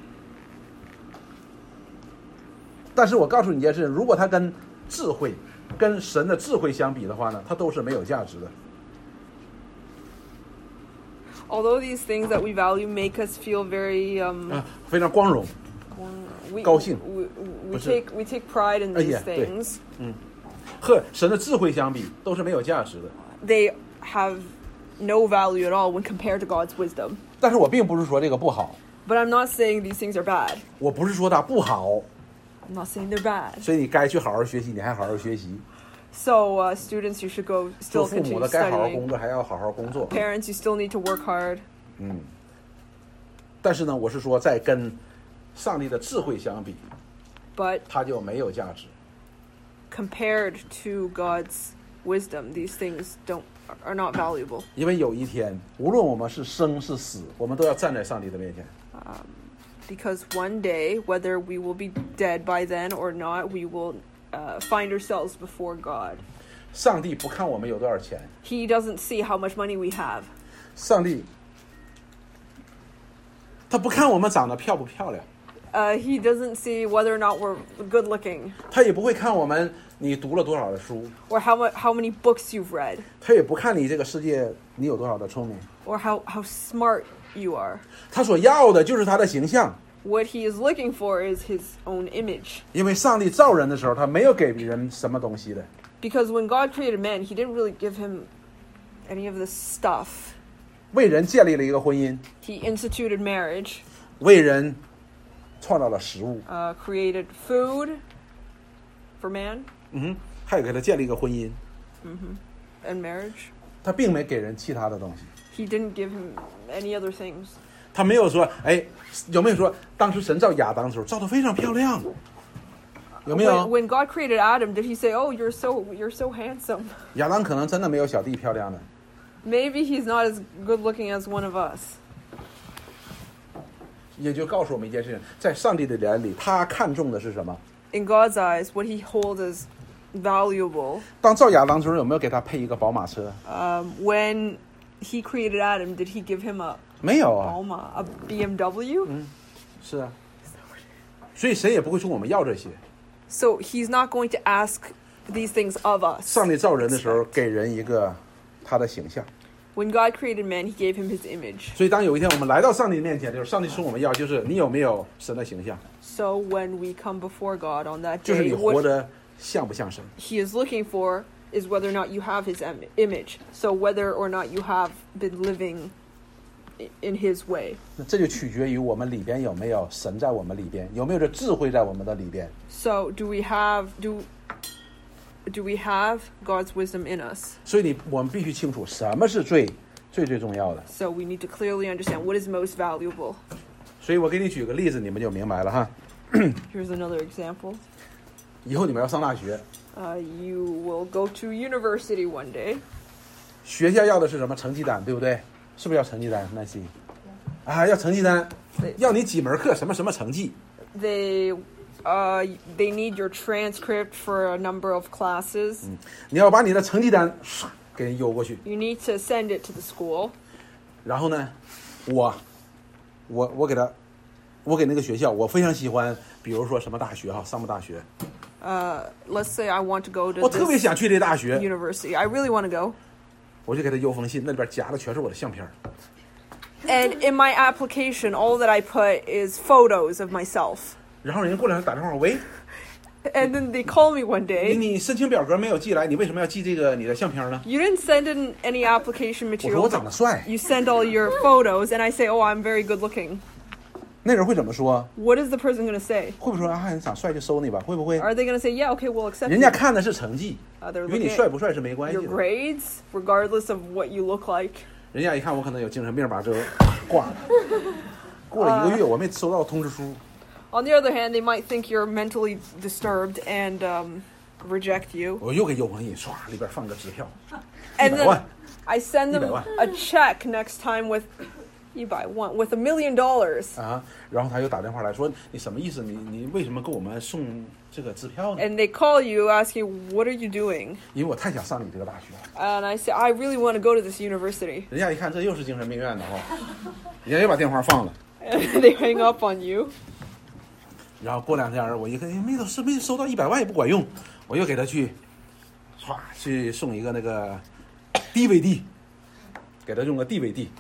S1: 但是我告诉你一件事，如果它跟智慧、跟神的智慧相比的话呢，它都是没有价值的。
S2: Although these things that we value make us feel very um,
S1: 啊，非常光荣。
S2: we,
S1: 高兴。
S2: we, we
S1: 不是。
S2: take we take pride in
S1: 哎
S2: these
S1: 呀，对。
S2: things.
S1: 和神的智慧相比，都是没有价值的。
S2: They have no value at all when compared to God's wisdom.
S1: 但是我并不是说这个不好，
S2: But I'm not saying these things are bad.
S1: 我不是说它不好，
S2: I'm not saying they're bad.
S1: 所以你该去好好学习，你还好好学习。
S2: So uh, students, you should go
S1: 做
S2: still
S1: 父母
S2: continue
S1: 的该好好
S2: studying.
S1: 工作，还要好好工作。
S2: Parents, you still need to work hard.
S1: 但是呢，我是说，在跟上帝的智慧相比，
S2: But
S1: 它就没有价值。
S2: compared to God's wisdom, these things don't are not valuable.
S1: 因为有一天，无论我们是生是死，我们都要站在上帝的面前。
S2: Because one day, whether we will be dead by then or not, we will uh, find ourselves before God.
S1: 上帝不看我们有多少钱，
S2: He doesn't see how much money we have.
S1: 上帝他不看我们长得漂不漂亮，
S2: Uh, he doesn't see whether or not we're good looking
S1: 他也不会看我们你读了多少的书，
S2: or how mu- how many books you've read
S1: 他也不看你这个世界你有多少的聪明，
S2: or how, how smart you are.
S1: 他所要的就是他的形象。
S2: What he is looking for is his own image.
S1: 因为上帝造人的时候，他没有给人什么东西的，
S2: Because when God created man, he didn't really give him any of this stuff.
S1: 为人建立了一个婚姻，
S2: He instituted marriage,
S1: 为人创造了食物，
S2: uh, created food for man
S1: 嗯哼，还有给他建立一个婚姻，
S2: and marriage.
S1: 他并没给人其他的东西。
S2: He didn't give him any other things.
S1: 他没有说，哎，有没有说当时神造亚当的时候造得非常漂亮？有没
S2: When,
S1: 有？
S2: when God created Adam, did he say, "Oh, you're so you're so handsome"?
S1: 亚当可能真的没有小弟漂亮的，
S2: Maybe he's not as good looking as one of us.
S1: 也就告诉我们一件事情，在上帝的眼里，他看重的是什么？
S2: In God's eyes, what he holds as valuable.
S1: 当造亚当的时候，有没有给他配一个宝马车？
S2: Um, when he created Adam, did he give him a
S1: 没有啊，
S2: Alma, a B M W?
S1: 是啊，所以神也不会说我们要这些。
S2: So he's not going to ask these things of us.
S1: 上帝造人的时候，给人一个他的形象。
S2: When God created man, he gave him his image.
S1: 所以当有一天我们来到上帝面前，就是上帝说我们要，就是你有没有神的形象？
S2: So when we come before God on that
S1: 就是
S2: day,
S1: 你活
S2: what
S1: 得像不像神？
S2: he is looking for is whether or not you have his em- image. So whether or not you have been living i- in his way.
S1: 那这就取决于我们里边有没有神在我们里边，有没有这智慧在我们的里边。
S2: So do we have do do we have God's wisdom in us?
S1: 所以你我们必须清楚什么是最最最重要的。
S2: So we need to clearly understand what is most valuable.
S1: 所以我给你举个例子，你们就明白了哈。
S2: Here's another example.
S1: 以后你们要上大学，
S2: Uh, you will go to university one day.
S1: 学校要的是什么？成绩单，对不对？是不是要成绩单？Nancy， 啊，要成绩单，
S2: 对
S1: 要你几门课，什么什么成绩？
S2: They uh, they need your transcript for a number of classes.
S1: 你要把你的成绩单唰给人邮过去，
S2: You need to send it to the school.
S1: 然后呢，我我我给他，我给那个学校，我非常喜欢，比如说什么大学哈，上么大学，
S2: Uh, let's say I want to go to
S1: 我特别
S2: this
S1: 想去这大学，
S2: university. I really want to go.
S1: 我就给他邮封信，那里边夹的全是我的相片儿。
S2: And in my application, all that I put is photos of myself.
S1: 然后人家过两天打电话，喂，
S2: And then they call me one
S1: 你
S2: day.
S1: 你申请表格没有寄来，你为什么要寄这个你的相片呢？
S2: You didn't send in any application
S1: 我说
S2: material.
S1: 我长得帅，
S2: You send all your photos, and I say, oh, I'm very good looking.
S1: 那人会怎么说？
S2: What is the person going to say?
S1: 会不会说啊，你长帅就收你吧？会不会？
S2: Are they going to say, yeah, okay, we'll accept
S1: 人家
S2: you?
S1: 看的是成绩，
S2: Uh, they're
S1: 与你
S2: looking
S1: 帅
S2: at
S1: 不帅是没关系
S2: your
S1: 的。
S2: grades, regardless of what you look like.
S1: 人家一看我可能有精神病吧，就挂了。过了一个月，我没收到通知书。
S2: On the other hand, they might think you're mentally disturbed and um, reject you.
S1: 我又给邮封信，唰，里边放个支票，一
S2: And
S1: 百
S2: then
S1: 万。
S2: I send them
S1: 一百万。
S2: a check next time with, you buy one, with a million dollars.
S1: 啊，然后他又打电话来说，你什么意思？你你为什么给我们送这个支票呢？
S2: And they call you, ask you, what are you doing?
S1: 因为我太想上你这个大学了。
S2: And I say, I really want to go to this university.
S1: 人家一看这又是精神病院的哈、人家又把电话放了。
S2: And they hang up on you.
S1: 然后过两天我一看，哎没有是没收到一百万也不管用，我又给他去，唰去送一个那个 D V D， 给他用个 D V D。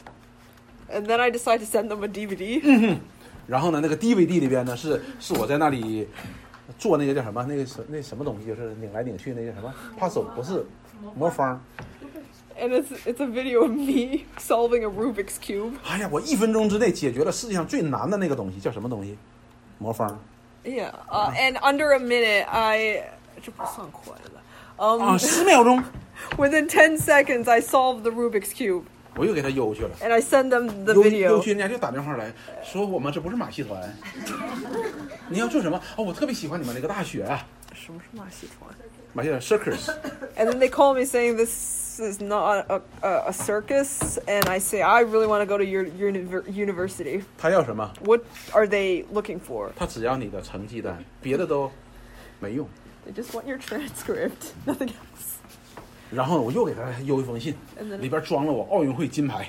S2: And then I decide to send them a D V D.
S1: 然后呢，那个 D V D 里边呢是是我在那里做那个叫什么那个什那什么东西，就是拧来拧去那个什么 puzzle， 不是魔方。
S2: And it's it's a video of me solving a Rubik's Cube.
S1: 哎呀，我一分钟之内解决了世界上最难的那个东西，叫什么东西？魔方。
S2: Yeah. Uh, and under a minute, I... 这不算快了。Um,
S1: 啊，十秒钟，
S2: within ten seconds, I solved the Rubik's Cube.
S1: 我又给他邮去了。
S2: And I send them the
S1: 邮
S2: video.
S1: 邮去，人家就打电话来说我们这不是马戏团，你要做什么？哦，我特别喜欢你们那个大学啊，
S2: 什么是马戏团？
S1: 马戏团 circus。
S2: And then they call me saying this is not a, a, a circus. And I say, I really want to go to your, your univer- university.
S1: 他要什么？
S2: What are they looking for?
S1: 他只要你的成绩单，别的都没用。
S2: They just want your transcript. Nothing else.
S1: 然后我又给他邮一封信，
S2: And then-
S1: 里边装了我奥运会金牌，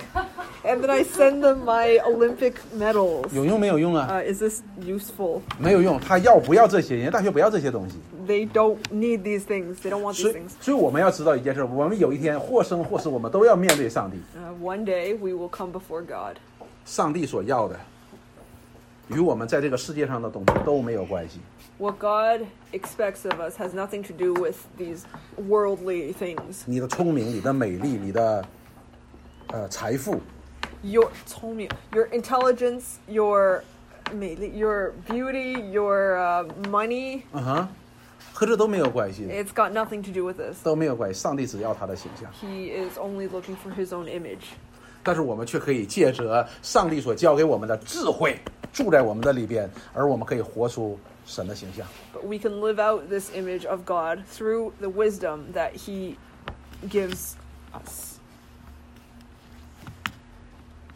S2: And then I send them my Olympic medals.
S1: 有用没有用啊？
S2: Uh, is this useful?
S1: 没有用，他要不要这些？人家大学不要这些东西。
S2: They don't need these things. They don't want
S1: 所
S2: these
S1: 以
S2: things.
S1: 所以我们要知道一件事，我们有一天或生或死，我们都要面对上帝。
S2: Uh, one day we will come before God.
S1: 上帝所要的，与我们在这个世界上的东西都没有关系。
S2: What God expects of us has nothing to do with these worldly things.
S1: 你的聪明、你的美丽、你的呃财富，
S2: Your 聪明, your intelligence, your 美丽, your beauty, your uh, money,
S1: 嗯哼，和这都没有关系的，
S2: it's got nothing to do with this.
S1: 都没有关系。上帝只要他的形象，
S2: He is only looking for his own image.
S1: 但是我们却可以借着上帝所教给我们的智慧，住在我们的里边，而我们可以活出神的形象。
S2: But we can live out this image of God through the wisdom that he gives us.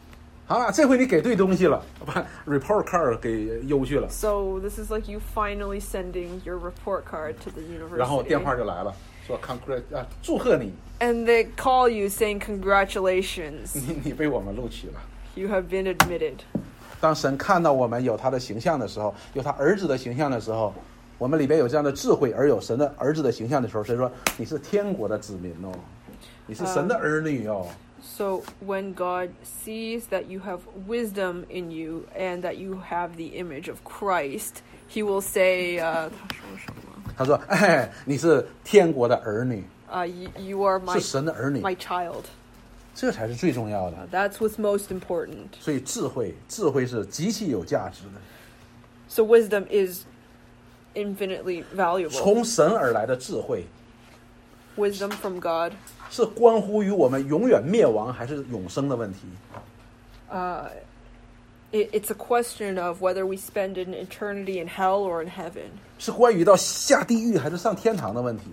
S1: 好了，这回你给对东西了，把 report card 给邮去了，
S2: So this is like you finally sending your report card to the
S1: 然后电话
S2: university.
S1: 就来了，说 congrat 啊，祝贺你，
S2: And they call you saying congratulations.
S1: 你你被我们录取了。
S2: You have been admitted.
S1: 当神看到我们有他的形象的时候，有他儿子的形象的时候，我们里边有这样的智慧，而有神的儿子的形象的时候，所以说你是天国的子民哦，你是神的儿女哦。
S2: So when God sees that you have wisdom in you and that you have the image of Christ, he will say, uh,
S1: 他说：“哎，你是天国的儿女，
S2: uh, you, you are my,
S1: 是神的儿女，
S2: my child.
S1: 这才是最重要的。
S2: That's what's most important.
S1: 所以智慧，智慧是极其有价值的，
S2: So wisdom is infinitely valuable.
S1: 从神而来的智慧，
S2: Wisdom from God
S1: 是关乎于我们永远灭亡还是永生的问题。
S2: uh, it, it's a question of whether we spend an eternity in hell or in heaven.
S1: 是关于到下地狱还是上天堂的问题。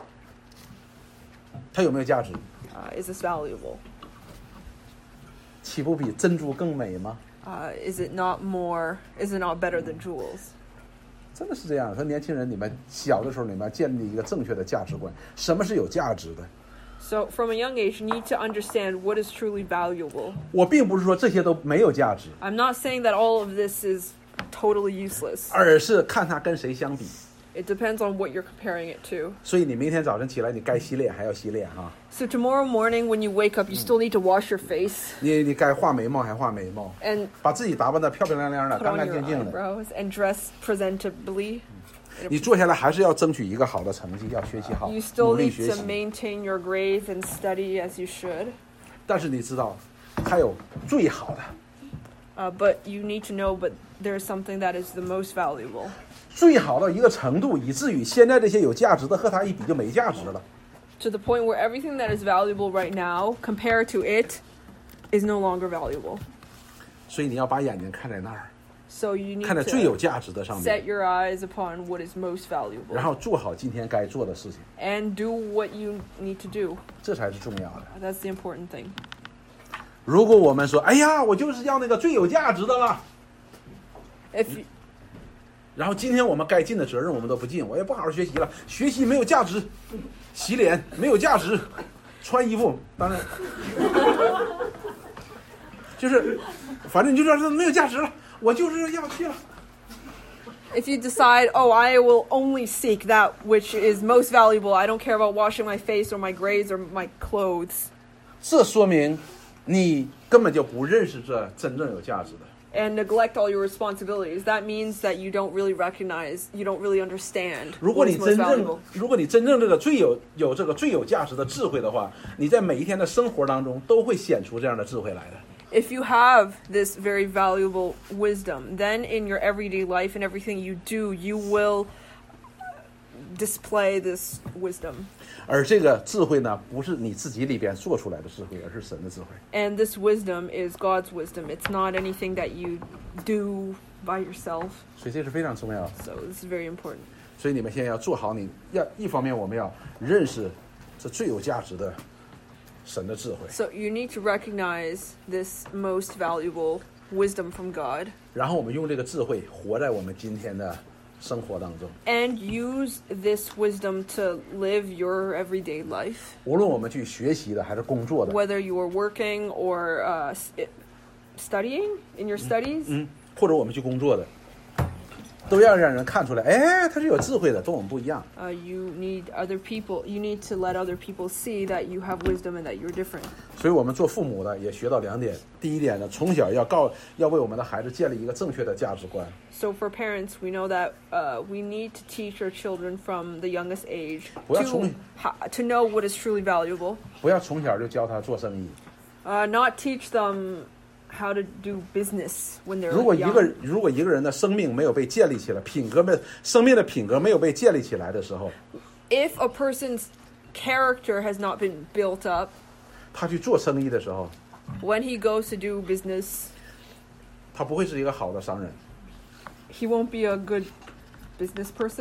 S1: 它有没有价值？
S2: Uh, is this valuable?
S1: 岂不比珍珠更美吗？
S2: Uh, is it not more? Is it not better than jewels?
S1: 真的是这样。说年轻人，你们小的时候，你们要建立一个正确的价值观，什么是有价值的？
S2: So from a young age, you need to understand what is truly valuable.
S1: 我并不是说这些都没有价值，
S2: I'm not saying that all of this is totally useless.
S1: 而是看它跟谁相比。
S2: It depends on what you're comparing it to.
S1: 所以你明天早晨起来，你该洗脸还要洗脸哈，
S2: So tomorrow morning when you wake up, you still need to wash your face
S1: 你你该画眉毛还画眉毛，
S2: and
S1: 把自己打扮得漂漂亮亮的，
S2: put
S1: 干
S2: on
S1: 干
S2: your
S1: 净净的。
S2: eyebrows and dress presentably.
S1: 你坐下来还是要争取一个好的成绩，要学习好，
S2: You
S1: 努
S2: still
S1: 力
S2: need
S1: 学
S2: to
S1: 习。
S2: maintain your grades and study as you should.
S1: 但是你知道，还有最好的，
S2: Uh, but you need to know, but there's something that is the most valuable.
S1: 最好到一个程度，以至于现在这些有价值的和它一比就没价值了。
S2: To the point where everything that is valuable right now, compared to it, is no longer valuable.
S1: 所以你要把眼睛看在那儿，
S2: So you need
S1: 看在最有
S2: to
S1: 价值的上
S2: set
S1: 面，
S2: your eyes upon what is most valuable
S1: 然后做好今天该做的事情，
S2: and do what you need to do.
S1: 这才是重要的。
S2: That's the important thing.
S1: 如果我们说，哎呀，我就是要那个最有价值的了，
S2: If you,
S1: 然后今天我们该尽的责任我们都不尽，我也不好好学习了，学习没有价值，洗脸没有价值，穿衣服当然就是，反正你就知道这没有价值了，我就是要去了。
S2: if you decide, oh, I will only seek that which is most valuable, I don't care about washing my face or my grades or my clothes,
S1: 这说明你根本就不认识这真正有价值的。
S2: and neglect all your responsibilities, that means that you don't really recognize, you don't really understand
S1: 如果
S2: what
S1: 你
S2: is
S1: 真
S2: most
S1: 正
S2: valuable.
S1: 如果你真正这个最有有这个最有价值的智慧的话，你在每一天的生活当中都会显出这样的智慧来的。
S2: If you have this very valuable wisdom, then in your everyday life and everything you do, you will display this wisdom.
S1: 而这个智慧呢，不是你自己里边做出来的智慧，而是神的智慧。
S2: And this wisdom is God's wisdom. It's not anything that you do by yourself.
S1: 所以这是非常重要的。
S2: So this is very important.
S1: 所以你们现在要做好你，要一方面我们要认识这最有价值的神的智慧，
S2: So you need to recognize this most valuable wisdom from God
S1: 然后我们用这个智慧活在我们今天的生活当中。
S2: and use this wisdom to live your everyday life,
S1: 无论我们去学习的还是工作的，
S2: whether you are working or uh, s- studying in your studies.
S1: 嗯，或者我们去工作的，都要让人看出来，哎，他是有智慧的，跟我们不一样。
S2: Uh, you need other people. You need to let other people see that you have wisdom and that you're different.
S1: 所以我们做父母的也学到两点。第一点呢，从小要告要为我们的孩子建立一个正确的价值观。
S2: So for parents, we know that uh, we need to teach our children from the youngest age
S1: 不要从-
S2: to ho- to know what is truly valuable.
S1: 不要从小就教他做生意。
S2: Uh, not teach them how to do business when they're
S1: 如果一
S2: young.
S1: 个如果一个人的生命没有被建立起来，品格没生命的品格没有被建立起来的时候，
S2: If a person's character has not been built up,
S1: 他去做生意的时候，
S2: when he goes to do business,
S1: 他不会是一个好的商人。
S2: he won't be a good business person.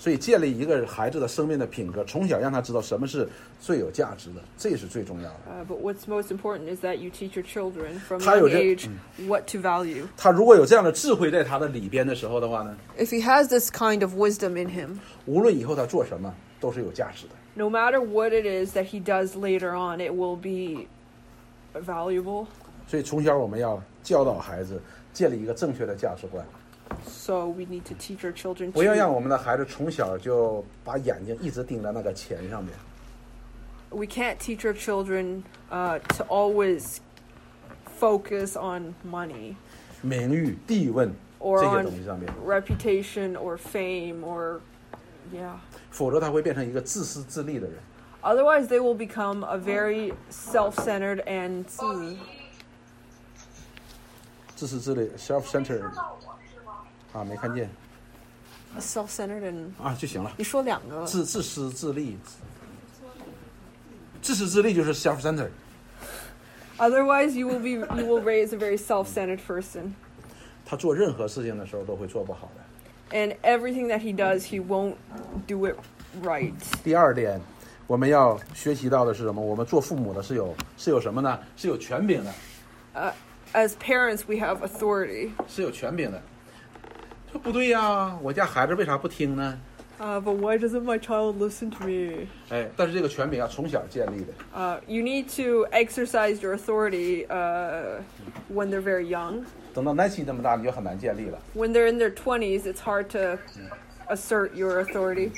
S1: 所以建立一个孩子的生命的品格，从小让他知道什么是最有价值的，这是最重要的。
S2: Uh, but what's most important is that you teach your children from
S1: 他有
S2: young
S1: 这-
S2: age what to value.
S1: 他如果有这样的智慧在他的里边的时候的话呢，
S2: If he has this kind of wisdom in him,
S1: 无论以后他做什么都是有价值的。
S2: no matter what it is that he does later on, it will be valuable.
S1: 所以从小我们要教导孩子建立一个正确的价值观，
S2: So we need to teach our children
S1: 不要让
S2: to...
S1: 我们的孩子从小就把眼睛一直盯在那个钱上面。
S2: We can't teach our children uh, to always focus on money
S1: 名誉、地位
S2: or
S1: 这些
S2: on
S1: 东西上面，
S2: reputation or fame or... Yeah.
S1: 否则他会变成一个自私自利的人。
S2: Otherwise, they will become a very self-centered and...
S1: 自私自利 （self-centered） 啊，没看见
S2: self-centered and...
S1: 啊就行了。
S2: 你说两个。
S1: 自自私自利，自私自利就是 self-centered。
S2: Otherwise, you will be you will raise a very self-centered person,
S1: 他做任何事情的时候都会做不好的。
S2: and everything that he does, he won't do it right.
S1: 第二点，我们要学习到的是什么？我们做父母的是有是有什么呢？是有权柄的，
S2: Uh, as parents, we have authority.
S1: 是有权柄的。说不对呀，我家孩子为啥不听呢？
S2: Uh, but why doesn't my child listen to me?
S1: 哎，但是这个权柄要从小建立的。
S2: Uh, you need to exercise your authority uh, when they're very young.
S1: 等到Nancy那么大，你就很难建立了。
S2: When they're in their twenties, it's hard to assert your authority.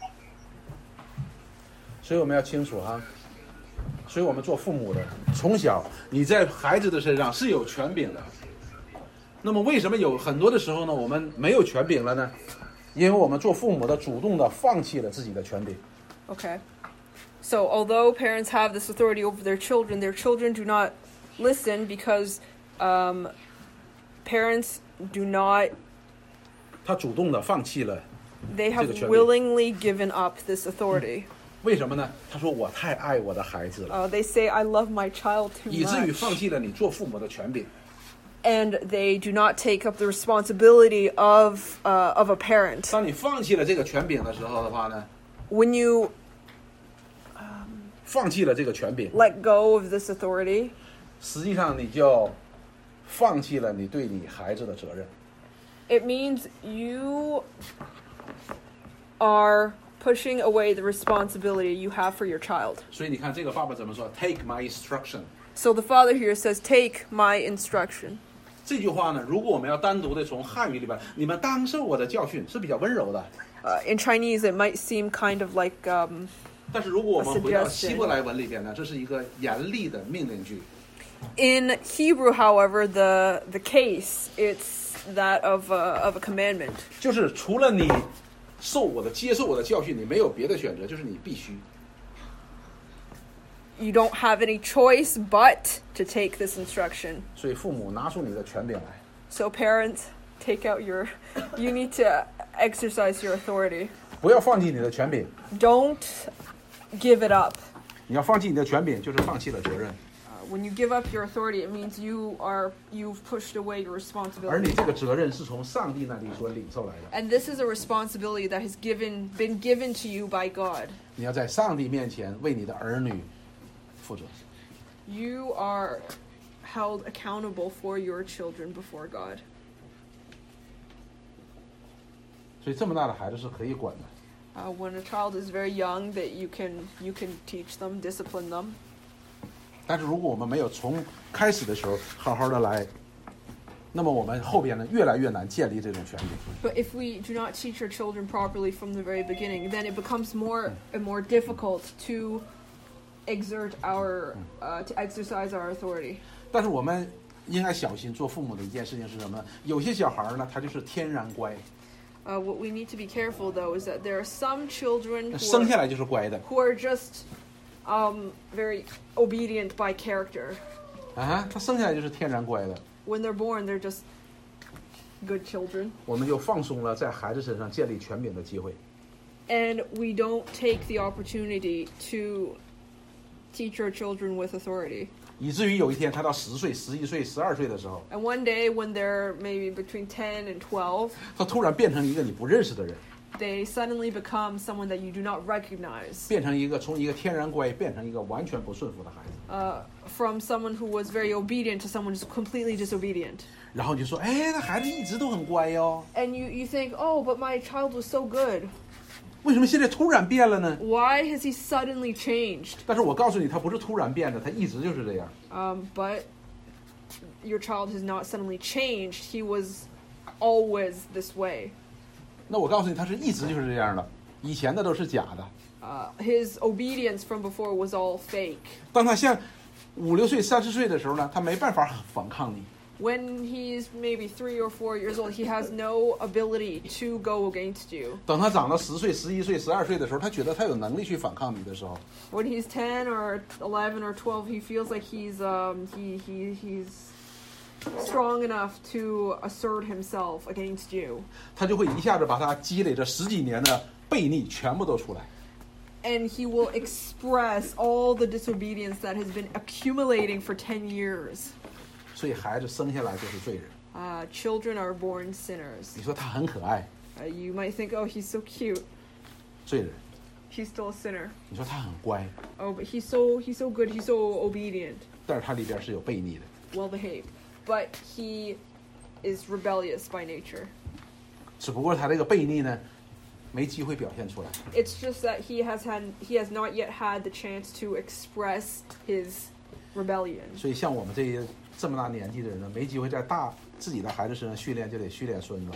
S1: 所以我们要清楚哈。所以我们做父母的，从小你在孩子的身上是有权柄的。那么为什么有很多的时候呢，我们没有权柄了呢？因为我们做父母的主动的放弃了自己的权柄。
S2: Okay. So although parents have this authority over their children, their children do not listen because um, parents do not,
S1: 他主动的放弃了，
S2: they have
S1: 这个权柄。
S2: willingly given up this authority.
S1: 为什么呢？他说我太爱我的孩子了，
S2: Uh, they say, I love my child too
S1: 以至于
S2: much.
S1: 放弃了你做父母的权柄。
S2: And they do not take up the responsibility of uh, of a parent.
S1: 当你放弃了这个权柄的时候的话呢，
S2: When you
S1: 放弃了这个权柄，
S2: let go of this authority,
S1: 实际上你就放弃了你对你孩子的责任。
S2: it means you are pushing away the responsibility you have for your child.
S1: 所以你看这个爸爸怎么说 ？Take my instruction。
S2: So the father here says, take my instruction.
S1: 这句话呢，如果我们要单独的从汉语里边，你们当受我的教训，是比较温柔的。
S2: Uh, in Chinese, it might seem kind of like... Um,
S1: 但是如果我们回到
S2: A suggestion.
S1: 希伯来文里边呢，这是一个严厉的命令句。
S2: in Hebrew, however, the the case, it's that of a, of a commandment.
S1: 就是除了你受我的接受我的教训，你没有别的选择，就是你必须。
S2: You don't have any choice but to take this instruction.
S1: 所以父母拿出你的权柄来，
S2: So parents, take out your... You need to exercise your authority.
S1: 不要放弃你的权柄。
S2: Don't give it up.
S1: 你要放弃你的权柄，就是放弃了责任。
S2: Uh, when you give up your authority, it means you are you've pushed away your
S1: 而你
S2: responsibility.
S1: 这个责任是从上帝那里所领受来的。
S2: And this is a responsibility that has given been given to you by God.
S1: 你要在上帝面前为你的儿女负责。
S2: You are held accountable for your children before God.
S1: 所以这么大的孩子是可以管的。
S2: Uh, when a child is very young, that you can you can teach them, discipline them.
S1: 但是如果我们没有从开始的时候好好的来，那么我们后边呢越来越难建立这种权利。
S2: But if we do not teach our children properly from the very beginning, then it becomes more and more difficult to exert our uh, to exercise our authority.
S1: 但是我们应该小心做父母的一件事情是什么呢？有些小孩呢，他就是天然乖，
S2: Uh, what we need to be careful though is that there are some children who
S1: 生下
S2: are,
S1: 来就是乖的
S2: who are just um, very obedient by character.
S1: 啊，他生下来就是天然乖的。
S2: When they're born, they're just good children.
S1: 我们就放松了在孩子身上建立权柄的机会。
S2: And we don't take the opportunity to teach our children with authority.
S1: 以至于有一天他到十岁、十一岁、十二岁的时候，
S2: And one day when they're maybe between ten and twelve,
S1: 他突然变成一个你不认识的人。
S2: they suddenly become someone that you do not recognize.
S1: 变成一个从一个天然乖变成一个完全不顺服的孩子。
S2: Uh, from someone who was very obedient to someone who's completely disobedient.
S1: 然后你就说，哎，那孩子一直都很乖哟。
S2: And you, you think, oh, but my child was so good.
S1: 为什么现在突然变了呢？
S2: Why has he suddenly changed?
S1: 但是我告诉你，他不是突然变的，他一直就是这样。
S2: Um, but your child has not suddenly changed. He was always this way.
S1: 那我告诉你，他是一直就是这样的，以前的都是假的。
S2: Uh, his obedience from before was all fake.
S1: 当他像五六岁、三十岁的时候呢，他没办法反抗你。
S2: When he's maybe three or four years old, he has no ability to go against you.
S1: 等他长到十岁、十一岁、十二岁的时候，他觉得他有能力去反抗你的时候，
S2: When he's ten or eleven or twelve, he feels like he's um, he, he he's strong enough to assert himself against you.
S1: 他就会一下子把他积累着十几年的悖逆全部都出来。
S2: And he will express all the disobedience that has been accumulating for ten years.
S1: 所以孩子生下来就是罪人。
S2: Uh, children are born sinners.
S1: 你说他很可爱，
S2: Uh, you might think, oh, he's so cute.
S1: 罪人；
S2: He's still a sinner.
S1: 你说他很乖，
S2: Oh, but he's so he's so good. He's so obedient,
S1: 但是他里边是有悖逆的。
S2: well behaved. But he is rebellious by nature.
S1: 只不过他这个悖逆呢，没机会表现出来。
S2: It's just that he has had he has not yet had the chance to express his rebellion.
S1: 所以像我们这些这么大年纪的人呢，没机会在大自己的孩子身上训练，就得训练孙子。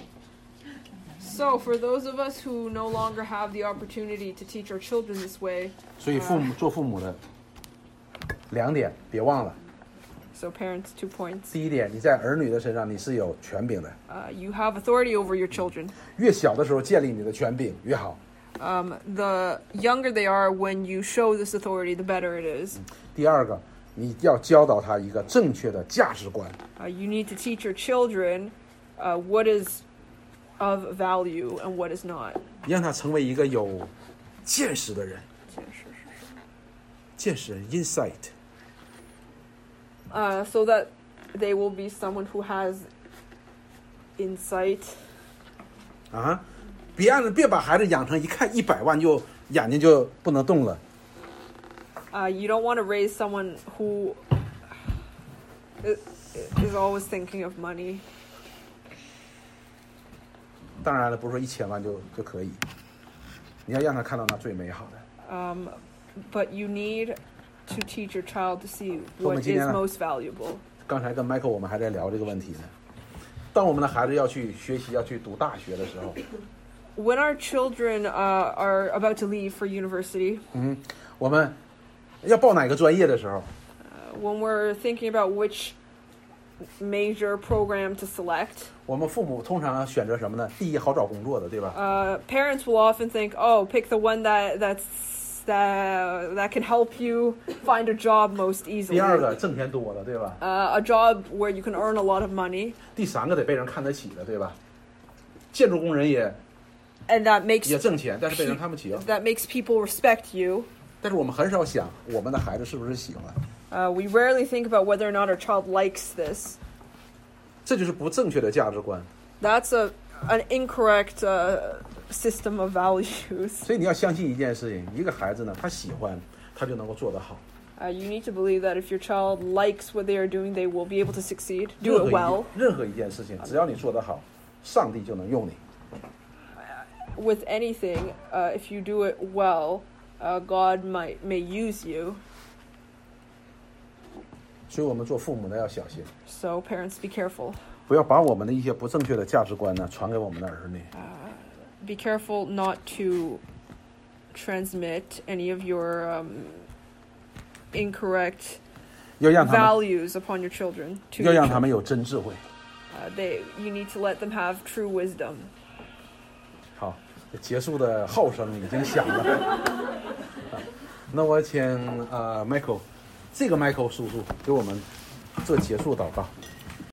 S2: So for those of us who no longer have the opportunity to teach our children this way,
S1: 所以父母做父母的两点别忘了。
S2: so parents, two points.
S1: 第一点，你在儿女的身上你是有权柄的，
S2: Uh, you have authority over your children.
S1: 越小的时候建立你的权柄越好。
S2: Um, the younger they are, when you show this authority, the better it is.
S1: 第二个，你要教导他一个正确的价值观。
S2: Uh, you need to teach your children uh, what is of value and what is not.
S1: 让他成为一个有见识的人，见识人 insight。
S2: Uh, so that they will be someone who has insight.
S1: 啊，别让别把孩子养成一看一百万就眼睛就不能动了。
S2: Uh, you don't want to raise someone who i- is always thinking of money.
S1: 当然了，不是说一千万就就可以，你要让他看到那最美好的。
S2: Um, but you need to teach your child to see
S1: 我们
S2: what
S1: 今
S2: is
S1: 天呢
S2: most valuable.
S1: 刚才跟 Michael 我们还在聊这个问题呢。当我们的孩子要去学习、要去读大学的时候，
S2: When our children uh, are about to leave for university,
S1: 嗯，我们要报哪个专业的时候，
S2: uh, when we're thinking about which major program to select,
S1: 我们父母通常选择什么呢？第一，好找工作的，对吧？
S2: uh, parents will often think, "Oh, pick the one that that's that that can help you find a job most
S1: 第
S2: easily.
S1: 二个，挣钱多的，对吧？
S2: Uh, a job where you can earn a lot of money,
S1: 第三个得被人看得起的，对吧？建筑工人也
S2: and that makes
S1: 也挣钱，但是被人看不起啊。
S2: that makes people respect you."
S1: 但是我们很少想我们的孩子是不是喜欢，
S2: Uh, we rarely think about whether or not our child likes this.
S1: 这就是不正确的价值观。
S2: That's a an incorrect uh, system of values.
S1: 所以你要相信一件事情：一个孩子呢，他喜欢，他就能够做得好。
S2: Uh, you need to believe that if your child likes what they are doing, they will be able to succeed,
S1: 任
S2: do
S1: 何
S2: it
S1: 一
S2: well.
S1: 任何一件事情，只要你做得好，上帝就能用你。
S2: With anything, uh, if you do it well, uh, God might may use you.
S1: 所以我们做父母的要小心，
S2: So parents, be careful.
S1: 不要把我们的一些不正确的价值观呢传给我们的儿女。
S2: Be careful not to transmit any of your um, incorrect
S1: 要让他们，
S2: values upon your children. To
S1: 要
S2: your
S1: 让
S2: children.
S1: 他们有真智慧。
S2: Uh, they, you need to let them have true wisdom.
S1: 好，结束的号声已经响了。啊那我请呃 Michael， 这个 Michael 叔叔给我们做结束祷告。